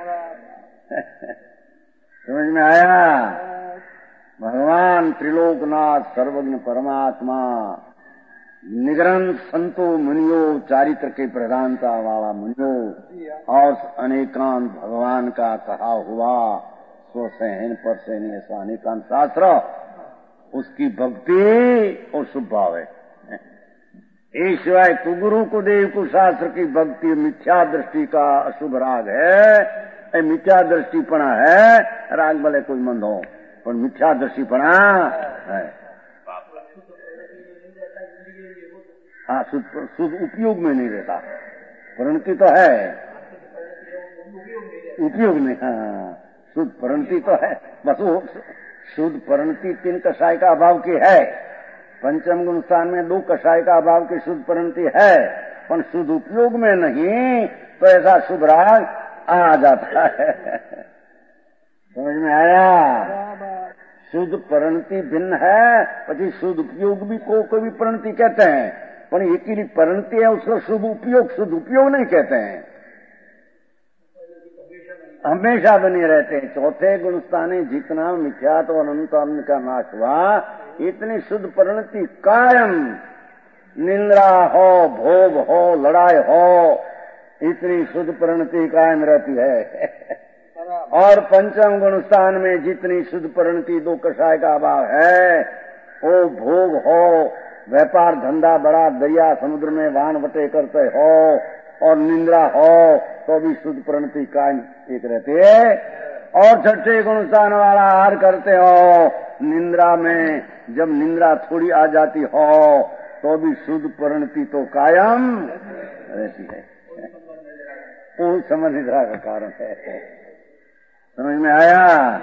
समझ में आया? भगवान त्रिलोकनाथ सर्वज्ञ परमात्मा निगरंत संतो मुनियो, चारित्र के प्रधानता वाला मुनियो और अनेकांत भगवान का कहा हुआ स्वसहन पर सहन ऐसा अनेकांत शास्त्र, उसकी भक्ति और शुभ भाव है। एक सिवाय कुगुरु कुदेव कुशास्त्र की भक्ति मिथ्या दृष्टि का अशुभ राग है, मिथ्या दृष्टिपणा है। राग भले कोई मंद हो पर मिथ्या दृष्टिपणा है। हाँ, शुद्ध शुद्ध उपयोग में नहीं रहता, परिणति तो है, उपयोग में। हाँ, शुद्ध परिणति तो है, बस वो शुद्ध परिणति तीन कषाय का अभाव की है। पंचम गुण स्थान में दो कषाय का अभाव की शुद्ध परिणति है, पर शुद्ध उपयोग में नहीं, तो ऐसा शुभ राग आ जाता है। समझ में आया? शुद्ध परिणति भिन्न है, पची शुद्ध उपयोग भी को कोई भी परिणति कहते हैं, पर एक ही परिणति है, उसको शुभ उपयोग शुद्ध उपयोग नहीं कहते हैं, हमेशा बने रहते हैं। चौथे गुणस्थाने जितना मिथ्या तो अनंत का नाश हुआ, इतनी शुद्ध परिणति कायम, निंद्रा हो, भोग हो, लड़ाई हो, इतनी शुद्ध परिणति कायम रहती है। और पंचम गुणस्थान में जितनी शुद्ध परिणति दो कषाय का अभाव है, वो भोग हो, व्यापार धंधा बड़ा दरिया समुद्र में वाहन वटे करते हो, और निंद्रा हो तो भी शुद्ध परिणति कायम एक रहती है। और छठे गुणस्थान वाला आहार करते हो, निंद्रा में जब निंद्रा थोड़ी आ जाती हो तो भी शुद्ध परिणति तो कायम रहती है। वो समझ निद्रा का कारण है। समझ में आया?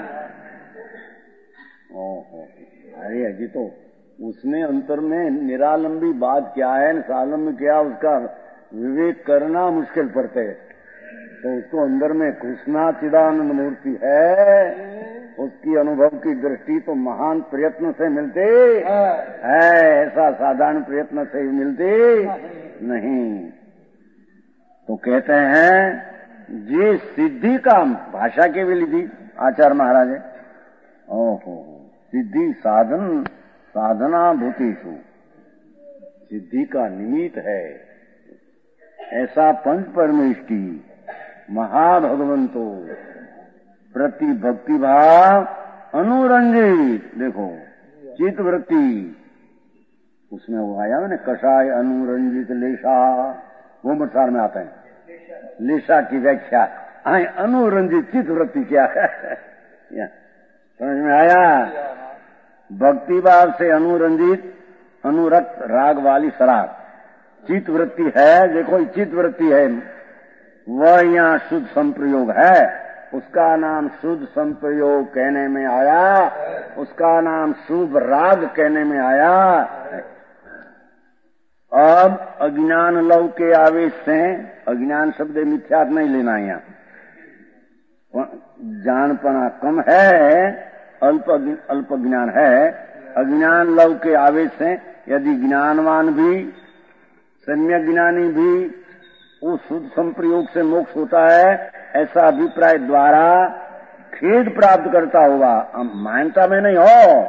ओहो, अरे अजी तो उसमें अंतर में निरालंबी बात क्या है, सालंब क्या, उसका विवेक करना मुश्किल पड़ते है। तो उसको अंदर में कृष्णा चिदानंद मूर्ति है, उसकी अनुभव की दृष्टि तो महान प्रयत्न से मिलती है, ऐसा साधारण प्रयत्न से मिलती नहीं। तो कहते हैं ये सिद्धि का भाषा के भी लिखी आचार्य महाराज है। ओहो, सिद्धि साधन साधना भूतिषु, सिद्धि का निमित्त है ऐसा पंच परमेष्टि महाभगवंतो प्रति भक्ति भाव अनुरंजित। देखो चित्त वृत्ति उसमें वो आया मैंने, कषाय अनुरंजित लेशा, वो मसार में आता है। लेशा की व्याख्या आए अनुरंजित चित्त वृत्ति क्या है, समझ में आया? भक्ति भाव से अनुरंजित अनुरक्त राग वाली सराग। चित्त वृत्ति है, देखो चित्त वृत्ति है, वह यहाँ शुद्ध संप्रयोग है, उसका नाम शुद्ध संप्रयोग कहने में आया, उसका नाम शुभ राग कहने में आया। अब अज्ञान लव के आवेश से, अज्ञान शब्द मिथ्यात नहीं लेना यहाँ, जानपना कम है, अल्प अल्प ज्ञान है। अज्ञान लव के आवेश से यदि ज्ञानवान भी, सम्यक ज्ञानी भी उस शुद्ध संप्रयोग से मोक्ष होता है, ऐसा अभिप्राय द्वारा खेद प्राप्त करता होगा। मान्यता में नहीं हो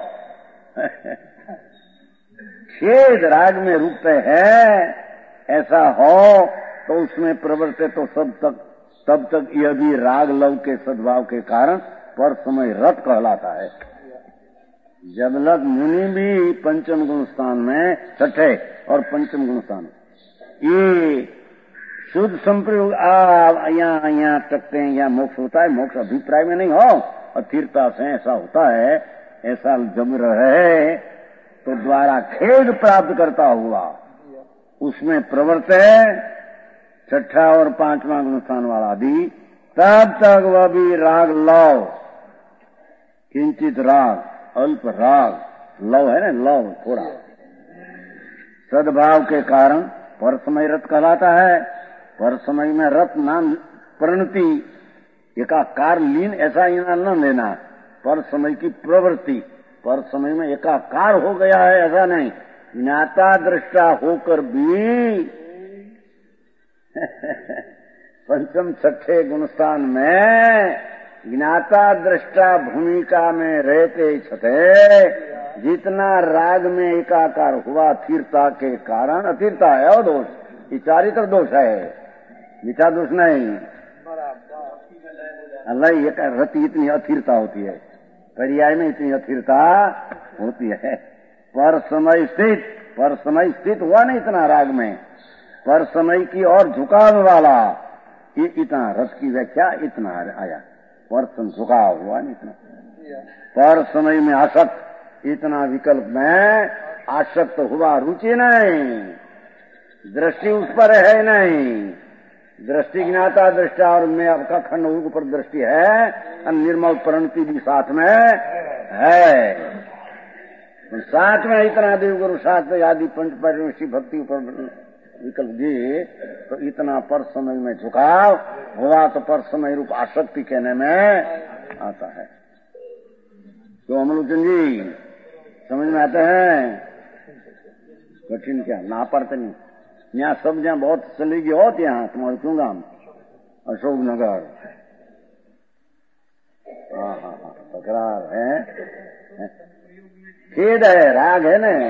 खेद राग में रुकते हैं, ऐसा हो तो उसमें प्रवर्ते तो सब तक तब तक यह भी राग लव के सद्भाव के कारण पर समय रत कहलाता है। जब लग मुनि भी पंचम गुण स्थान में, छठे और पंचम गुण स्थान, ये शुद्ध संप्रयोग यहाँ यहाँ टकते हैं, यहाँ मोक्ष होता है। मोक्ष अभिप्राय में नहीं हो, अथिरता से ऐसा होता है, ऐसा जब रहे तो द्वारा खेद प्राप्त करता हुआ उसमें प्रवर्त है, छठा और पांचवा गुण स्थान वाला भी, तब तक वह भी राग लव, किंचित राग, अल्प राग, लव है ना, लव थोड़ा सद्भाव के कारण पर समय रत कहलाता है। पर समय में रत नाम परिणति एकाकार लीन ऐसा इनाम न लेना, पर समय की प्रवृत्ति, पर समय में एकाकार हो गया है ऐसा नहीं, ज्ञाता दृष्टा होकर भी पंचम छठे गुणस्थान में ज्ञाता दृष्टा भूमिका में रहते छठे, जितना राग में एकाकार हुआ अथिरता के कारण, अथिरता है और दोष, ये चारित्र दोष है, मिठा दोष नहीं। अल्लाह एक रति इतनी अथिरता होती है, पर्याय में इतनी अथिरता होती है। पर समय स्थित, पर समय स्थित हुआ नहीं इतना राग में, पर समय की और झुकाव वाला, ये इतना रस की व्याख्या इतना आया, पर झुकाव हुआ नहीं इतना। पर समय में आसक्त, इतना विकल्प में आसक्त हुआ, रुचि नहीं, दृष्टि उस पर है नहीं, दृष्टि ज्ञाता दृष्टा और मैं आपका खंड ऊपर दृष्टि है, और निर्मल परिणति भी साथ में है। तो साथ में इतना देव गुरु शास्त्र आदि पंच परिवेशी भक्ति ऊपर विकल्प दिए, तो इतना पर समय में झुकाव हुआ, तो पर समय रूप आसक्ति कहने में आता है। तो अमलुचन जी समझ में आते हैं? कठिन क्या ना पड़ते नहीं, यहाँ सब जहाँ बहुत चलेगी होती, यहाँ तुम्हारे क्यों गांव अशोक नगर, हाँ हाँ हाँ तकरार है, खेद है, राग है न,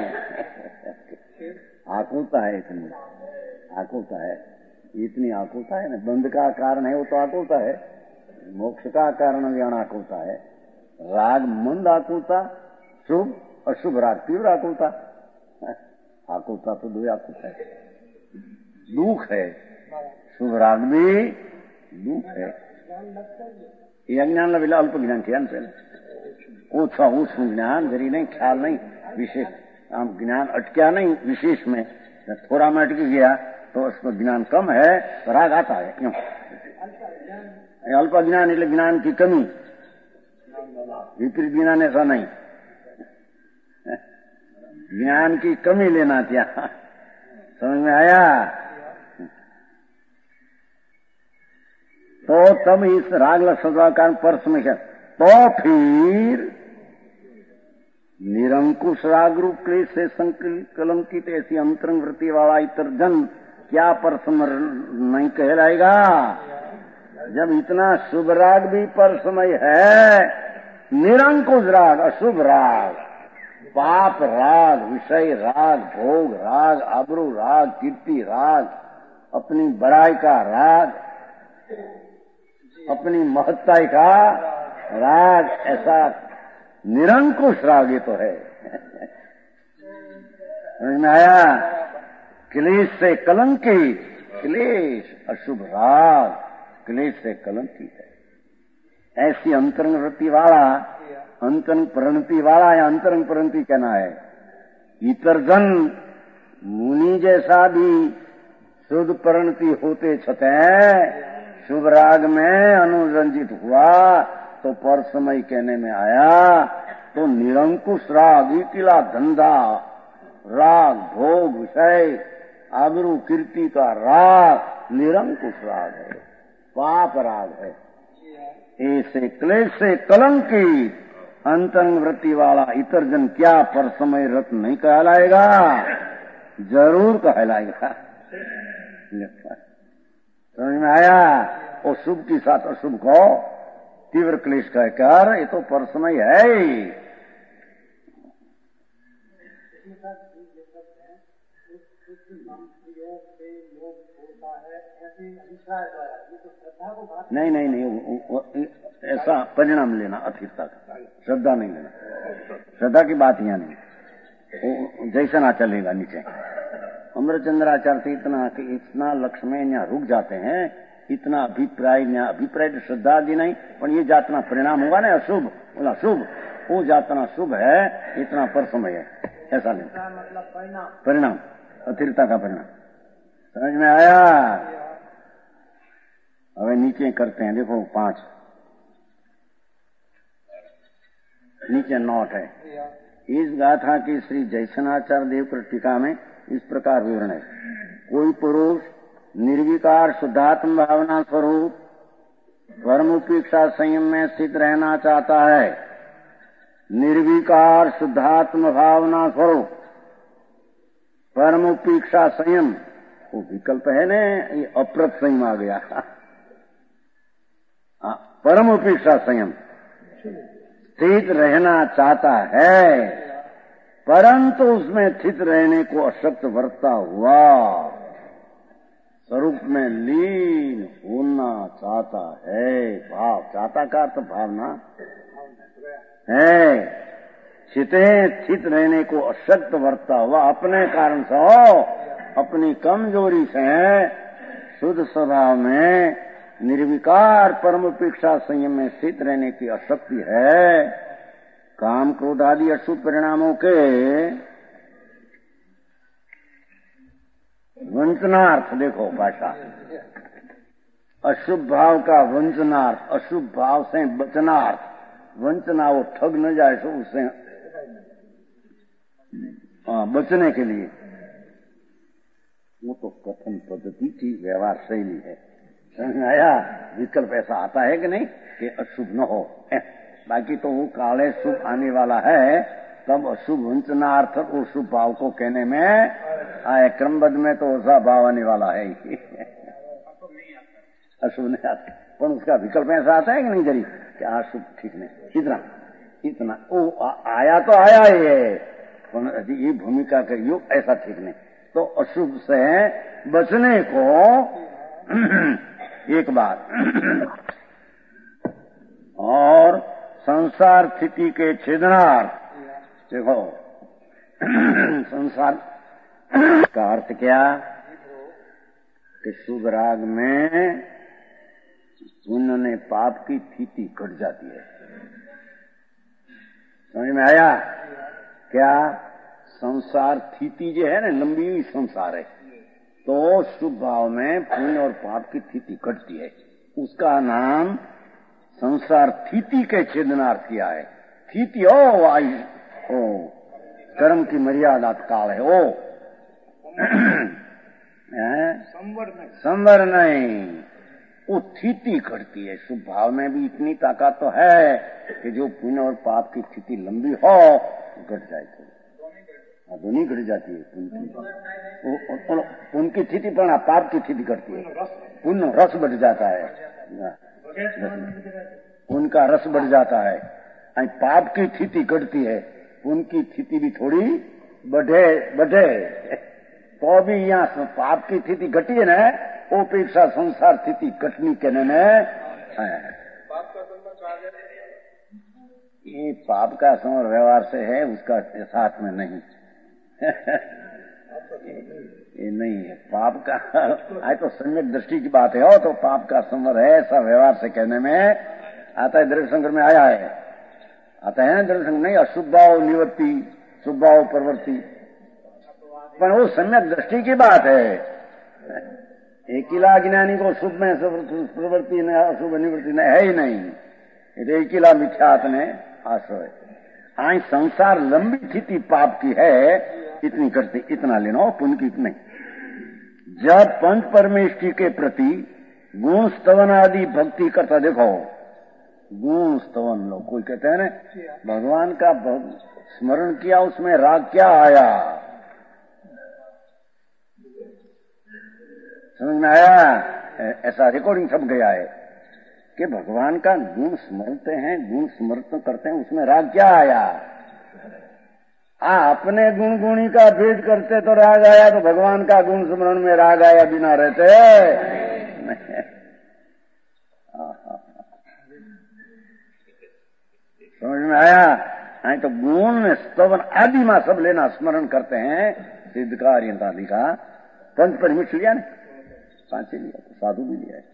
आकुलता है, इतनी आकुलता है, इतनी आकुलता है न, बंध का कारण है वो तो आकुलता है, मोक्ष का कारण भी अनाकुलता है। राग मंद आकुलता, शुभ अशुभ राग तीव्र आकुलता, आकुलता तो दो आकुलता है, दुख है, शुभ राग भी दुख है। ये अज्ञान लविला अल्प ज्ञान किया ओछा ऊष्म ज्ञान जरी नहीं, ख्याल नहीं, विशेष ज्ञान अटक्या नहीं विशेष में, थोड़ा में अटक गया तो उसमें ज्ञान कम है तो राग आता है। क्यों अल्प ज्ञान એટલે ज्ञान की कमी, विपरीत ज्ञान ऐसा नहीं, ज्ञान की कमी लेना क्या, समझ में आया? तो तब इस राग लक्षण कारण परस में क्या, तो फिर निरंकुश राग रूप क्लेश से संकलंकित ऐसी अंतरंग वृत्ति वाला इतर जन क्या परसम नहीं कहलाएगा? जब इतना शुभ राग भी परसमय है, निरंकुश राग, अशुभ राग, पाप राग, विषय राग, भोग राग, आबरू राग, कीर्ति राग, अपनी बड़ाई का राग, अपनी महत्ता का राग, ऐसा निरंकुश राग ये तो है। समझ में आया? क्लेश से कलंकित, क्लेश अशुभ राग क्लेश से कलंकित है। ऐसी अंतरंग वृत्ति वाला, अंतरंग परिणति वाला या अंतरंग परिणति कहना है, इतर जन मुनि जैसा भी शुद्ध परिणति होते छते शुभ राग में अनुरंजित हुआ तो पर समय कहने में आया तो निरंकुश राग इकिला धंधा राग भोग विषय आबरू कीर्ति का राग निरंकुश राग है, पाप राग है। ऐसे क्लेश से कलंकित अंतरंग वृत्ति वाला इतर जन क्या पर समय रत नहीं कहलाएगा? जरूर कहलाएगा। समझ में आया? और शुभ के साथ अशुभ को तीव्र क्लेश कहकर ये तो पर समय है ही। नहीं नहीं नहीं, ऐसा परिणाम लेना अथिरता का, श्रद्धा नहीं लेना। श्रद्धा की बात यहाँ नहीं, जैसा ना चलेगा नीचे। अमरचंद्राचार्य से इतना कि इतना लक्ष्य में यहाँ रुक जाते हैं, इतना अभिप्राय यहाँ अभिप्राय तो श्रद्धा आदि नहीं, पर ये जातना परिणाम होगा ना अशुभ, बोला शुभ, वो जातना शुभ है, इतना पर समय है, ऐसा नहीं। मतलब परिणाम, परिणाम अथिरता का परिणाम। समझ में आया? अब नीचे करते हैं, देखो पांच, नीचे नोट है। इस गाथा की श्री जयसेनाचार्य देव पर टीका में इस प्रकार विवरण है। कोई पुरुष निर्विकार शुद्धात्म भावना स्वरूप परमोपेक्षा संयम में स्थित रहना चाहता है। निर्विकार शुद्धात्म भावना स्वरूप परमोपेक्षा संयम, वो विकल्प है ने, ये अप्रत संयम आ गया। परमोपेक्षा संयम स्थित रहना चाहता है, परंतु उसमें स्थित रहने को अशक्त वर्तता हुआ स्वरूप में लीन होना चाहता है। भाव, चाहता का अर्थ भावना है। चिते स्थित रहने को अशक्त वर्तता हुआ अपने कारण से हो, अपनी कमजोरी से शुद्ध स्वभाव में निर्विकार परमोपेक्षा संयम में स्थित रहने की अशक्ति है। काम क्रोध आदि अशुभ परिणामों के वंचनार्थ, देखो भाषा, अशुभ भाव का वंचनार्थ, अशुभ भाव से बचनार्थ। वंचना वो ठग न जाए तो उससे बचने के लिए वो तो कथन पद्धति की व्यवहार शैली है। समझ आया? विकल्प ऐसा आता है कि नहीं कि अशुभ न हो, बाकी तो वो काले शुभ आने वाला है, तब अशुभ वंचनार्थ और शुभ भाव को कहने में आए। क्रमबद्ध में तो ऐसा भाव आने वाला है ही। अशुभ नहीं आता, पर उसका विकल्प ऐसा आता है कि नहीं जरी कि अशुभ ठीक नहीं, इतना इतना वो आया तो आया ही है, पर ये भूमिका का योग ऐसा ठीक नहीं। तो अशुभ से बचने को एक बात, और संसार स्थिति के छेदनार्थ, देखो संसार का अर्थ क्या कि शुभ राग में पुण्य ने पाप की स्थिति घट जाती है। समझ में आया? क्या संसार स्थिति जो है ना, लंबी हुई संसार है, तो शुभ भाव में पुण्य और पाप की स्थिति घटती है, उसका नाम संसार स्थिति के छेदनार्थ किया है। स्थिति ओ आई ओ कर्म की मर्यादा काल है, ओ संवर नहीं, वो स्थिति घटती है। शुभ भाव में भी इतनी ताकत तो है कि जो पुण्य और पाप की स्थिति लंबी हो घट जाए, तो दोनों घट जाती है। पुण्य की स्थिति पर पाप की स्थिति घटती है, पुण्य रस बढ़ जाता है, उनका रस बढ़ जाता है, पाप की स्थिति घटती है, उनकी स्थिति भी थोड़ी बढ़े बढ़े तो भी यहाँ पाप की स्थिति घटी है ना, अपेक्षा संसार स्थिति घटनी कहने में ये पाप का समर व्यवहार से है, उसका साथ में नहीं। ये नहीं है पाप का, आज तो सम्यक दृष्टि की बात है, हो तो पाप का संवर है, ऐसा व्यवहार से कहने में आता है। द्रव्य संग्रह में आया है, आता है ना द्रव्य संग्रह नहीं, अशुभ भाव निवृत्ति शुभ भाव प्रवृत्ति, पर वो सम्यक दृष्टि की बात है। एकिला ज्ञानी को शुभ में प्रवृत्ति ने अशुभ निवृत्ति ने है ही नहीं। एकिला मिथ्यात ने आश्रय। आई संसार लंबी स्थिति पाप की है, इतनी करते इतना लेना पुण्य की इतने। जब पंच परमेष्टि के प्रति गुण स्तवन आदि भक्ति करता, देखो गुण स्तवन लोग कोई कहते हैं ना भगवान का स्मरण किया उसमें राग क्या आया, समझ में आया? ऐसा रिकॉर्डिंग सब गया है कि भगवान का गुण स्मरते हैं, गुण स्मरण करते हैं, उसमें राग क्या आया? आ, अपने गुण गुणी का भेद करते तो राग आया, तो भगवान का गुण स्मरण में राग आया बिना रहते समझ में आया? आई तो गुण स्तवन आदि में सब लेना स्मरण करते हैं। सिद्ध कार्य आदि का पंच परमिट लिया ना, पांचे लिया, तो साधु भी लिया है।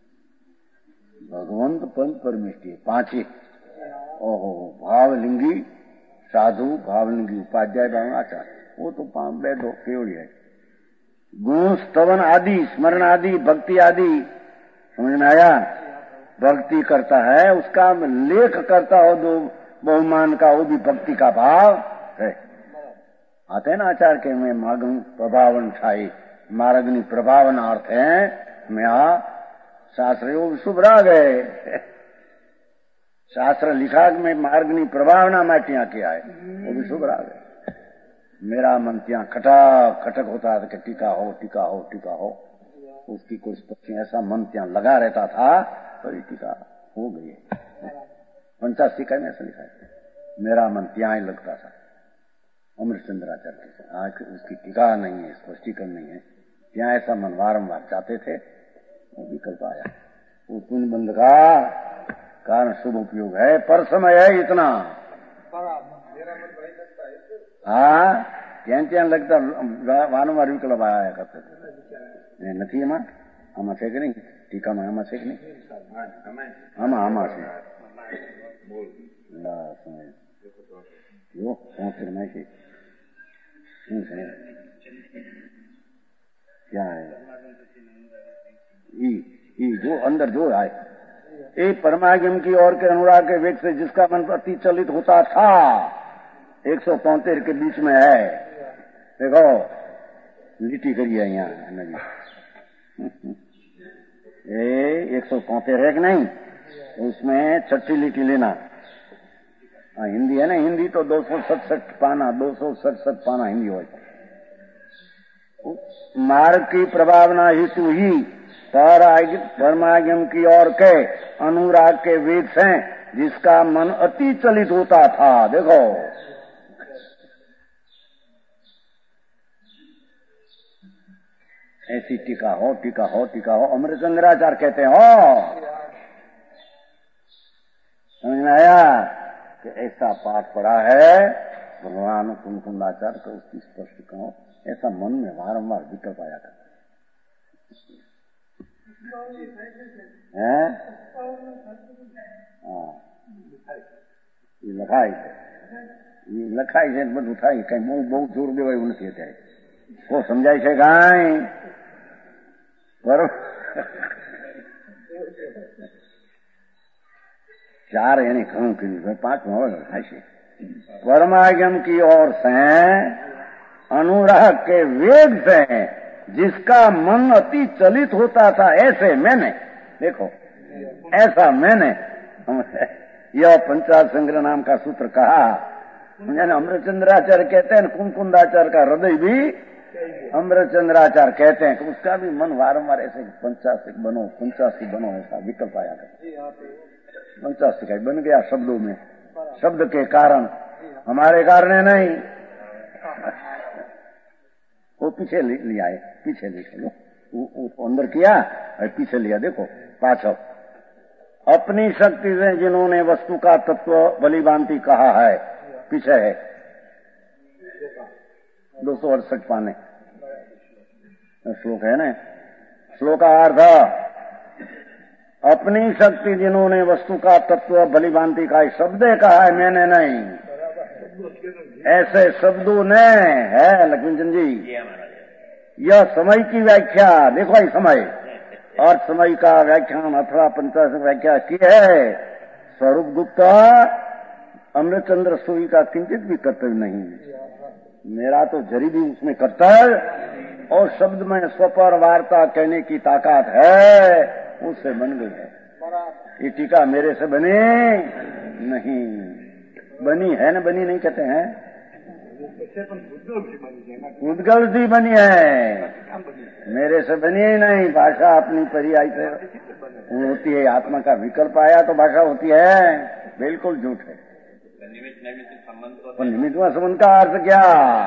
भगवंत पंच परमिष्टि पांचे, ओहो भावलिंगी साधु, भावलिंगी उपाध्याय, भावनाचार, वो तो पांच बैठो केवल है। गुण स्तवन आदि स्मरण आदि भक्ति आदि, समझ में आया? भक्ति करता है उसका लेख करता हो दो बहुमान का, वो भी भक्ति का भाव है। आते हैं ना आचार के में मार्गन प्रभावन छाई, मार्गनी प्रभावन अर्थ है मैं आ शास्त्र वो शुभ राग है। शास्त्र लिखा में मार्गनी प्रभावना माटिया किया है, वो भी शुभ राग है। मेरा मन त्या खटक खटक होता था कि टीका हो टीका हो टीका हो, उसकी कुछ पक्षी ऐसा मन त्या लगा रहता था, तो टीका हो गई है। पंचासी का में ऐसा लिखा है, मेरा मन त्या ही लगता था। अमृतचंद्राचार्य के आज उसकी टीका नहीं है, स्पष्टीकरण नहीं है, त्या ऐसा मन वारंवार चाहते थे, वो विकल्प आया। वो पुण्य बंध का कारण शुभ उपयोग है, पर समय है इतना। हाँ ત્યાં ત્યાં लगता वारंवार विकल्प आया करते थे। नहीं एમાં આમાં છે કે નહીં? ટીકામાં આમાં છે કે નહીં? આમાં આમાં છે। જો પહોંચે નહીં છે શું છે? क्या है? ई ई जो अंदर जो आए, एक परमागम की ओर के अनुराग के वेग से जिसका मन अति चलित होता था, एक सौ तोतेर के बीच में है। देखो लिटी करिए यहाँ नदी, ये एक सौ तोतेर है कि नहीं? उसमें छठी लिटी लेना। हाँ हिंदी है ना, हिंदी तो दो सौ सड़सठ पाना, दो सौ सड़सठ पाना हिंदी हो। मार्ग की प्रभावना हेतु ही परमागम की ओर के अनुराग के वेग से जिसका मन अति चलित होता था। देखो ऐसी टीका हो टीका हो टीका हो, अमृतचंद्राचार्य कहते हो। समझ में आया कि ऐसा पाठ पढ़ा है भगवान कुंकुंदाचार्य का, उसकी स्पष्ट कहो, ऐसा मन में वारंवार विकल्प आया था। हैं? हाँ ये लखाई ये लखाई છે બધું થાય, કઈ બહુ બહુ જોર દેવાય એવું નથી અત્યારે। કો સમજાય છે કાંઈ? બરોબર ચાર એને ઘણું કીધું, પાંચમું હવે થાય છે। परमागम की ओर से अनुराग के वेग से जिसका मन अति चलित होता था, ऐसे मैंने, देखो ऐसा मैंने यह पंचाल संग्रह नाम का सूत्र कहा। अमृतचंद्राचार्य कहते हैं, कुंकुंदाचार्य का हृदय भी अमृतचंद्राचार्य कहते हैं कि उसका भी मन वारंवार ऐसे पंचासी बनो पंचासी बनो, ऐसा विकल्प आया था। पंचासी का बन गया शब्दों में, शब्द के कारण, हमारे कारण नहीं। वो पीछे लिया है, पीछे लिख लो, वो अंदर किया और पीछे लिया। देखो पाछो, अपनी शक्ति से जिन्होंने वस्तु का तत्व भलीभांति कहा है, पीछे है दो सौ अड़सठ पाने श्लोक है ना। श्लोक का अर्थ, अपनी शक्ति जिन्होंने वस्तु का तत्व भलीभांति कहा है, शब्द कहा है, मैंने नहीं। ऐसे शब्दों ने है लक्ष्मीचंद जी यह समय की व्याख्या देखो भाई समय और समय का व्याख्यान अथवा पंचाशत व्याख्या की है स्वरूप गुप्ता अमृतचंद्र सूरी का किंचित भी कर्तव्य नहीं मेरा तो जरी भी उसमें कर्तव्य और शब्द में स्वपर वार्ता कहने की ताकत है उससे बन गई है ये टीका मेरे से बने नहीं बनी है न बनी नहीं कहते हैं उद्गल सी बनी है मेरे से बनी ही नहीं भाषा अपनी पर्याय से होती है आत्मा का विकल्प आया तो भाषा होती है बिल्कुल झूठ है निमित्त में संबंध का अर्थ क्या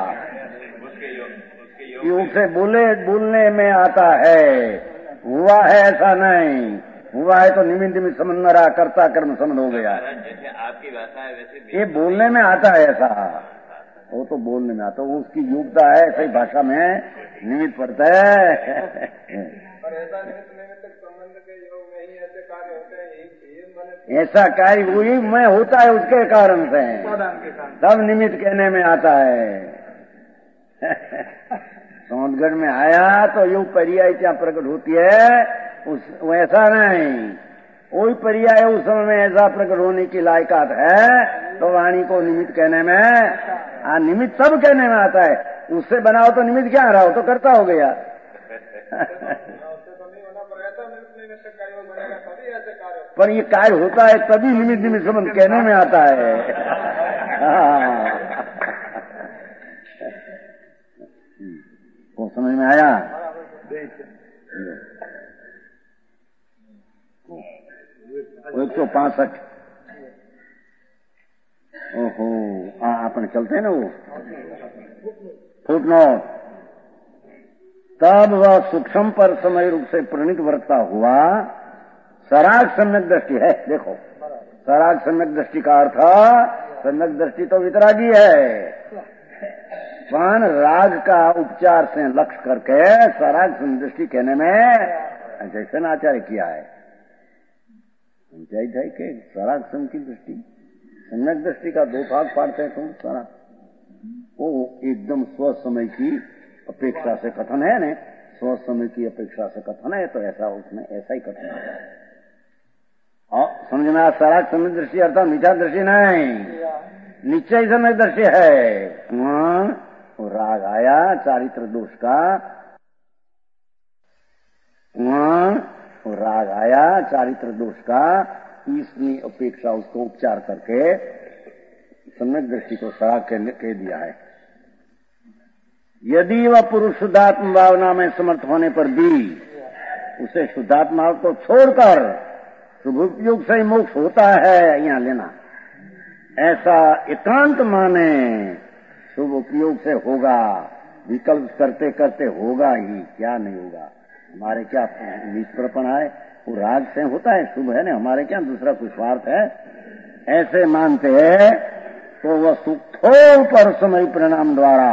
योग से बोले बोलने में आता है हुआ है ऐसा नहीं हुआ है तो निमित्त निमित्त संबंध रहा कर्ता कर्म संबंध हो गया जैसे आपकी भाषा है वैसे ये बोलने में आता है ऐसा वो तो बोलने में आता है उसकी योग्यता है ऐसी भाषा में निमित्त पड़ता है ऐसा कार्य वही मैं होता है उसके कारण से तब निमित्त कहने में आता है सौंदगढ़ में आया तो यो पर्याय क्या प्रकट होती है उस वैसा नहीं वही पर्याय उस समय में ऐसा प्रकट होने की लायकात है तो वाणी को निमित्त कहने में आ निमित्त सब कहने में आता है उससे बनाओ तो निमित्त क्या रहा हो तो करता हो गया पर ये कार्य होता है तभी निमित्त निमित्त संबंध कहने में आता है को समझ में आया एक सौ पांसठ ओहो हाँ अपन चलते हैं ना वो फुटनोट तब वह सूक्ष्म पर समय रूप से प्रणीत वर्ता हुआ सराग सम्यक दृष्टि है देखो सराग सम्यक दृष्टि का अर्थ सम्यक दृष्टि तो वितरागी है पान राग का उपचार से लक्ष्य करके सराग सम्यक दृष्टि कहने में जैसे न आचार्य किया है पंचायत है कि सराग सम्यक की दृष्टि सम्यक दृष्टि का दो भाग पाड़ते हैं तुम सराग वो एकदम स्व समय की अपेक्षा से कथन है न स्व समय की अपेक्षा से कथन है तो ऐसा उसमें ऐसा ही कथन है और समझना सराग समय दृष्टि अर्थात मीठा दृष्टि नहीं निश्चय समय दृष्टि है वो राग आया चारित्र दोष का वो राग आया चारित्र दोष का इसमें अपेक्षा उसको उपचार करके सम्यक दृष्टि को सराग कह दिया है यदि वह पुरुष शुद्धात्म भावना में समर्थ होने पर भी उसे शुद्धात्मा को छोड़कर शुभ उपयोग से मोक्ष होता है यहाँ लेना ऐसा एकांत माने शुभ उपयोग से होगा विकल्प करते करते होगा ही क्या नहीं होगा हमारे क्या निष्प्रपण है वो राग से होता है शुभ है ना हमारे क्या दूसरा कोई स्वार्थ है ऐसे मानते हैं तो वह सुख थोड़ पर समय परिणाम द्वारा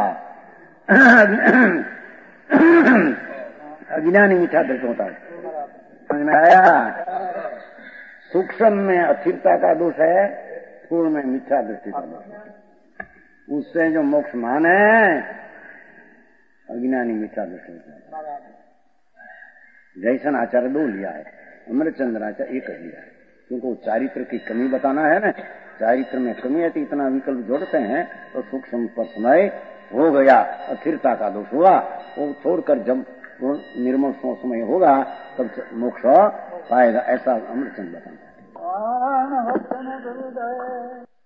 अज्ञानी मीठा दृष्ट होता है समझ में आया सूक्ष्म में अस्थिरता का दोष है स्थूल में मिथ्या दृष्टि का दोष उससे जो मोक्ष मान है अज्ञानी मिथ्या दृष्टि होता है जैसन आचार्य दो लिया है अमृतचंद्र आचार्य एक लिया है क्योंकि वो चारित्र की कमी बताना है ना चारित्र में कमी है तो इतना विकल्प जोड़ते हैं तो सूक्ष्म पर समय हो गया अस्थिरता का दोष हुआ वो छोड़कर जब निर्मल समय होगा तब मोक्ष पाएगा ऐसा अमृतचंद्र बताना है।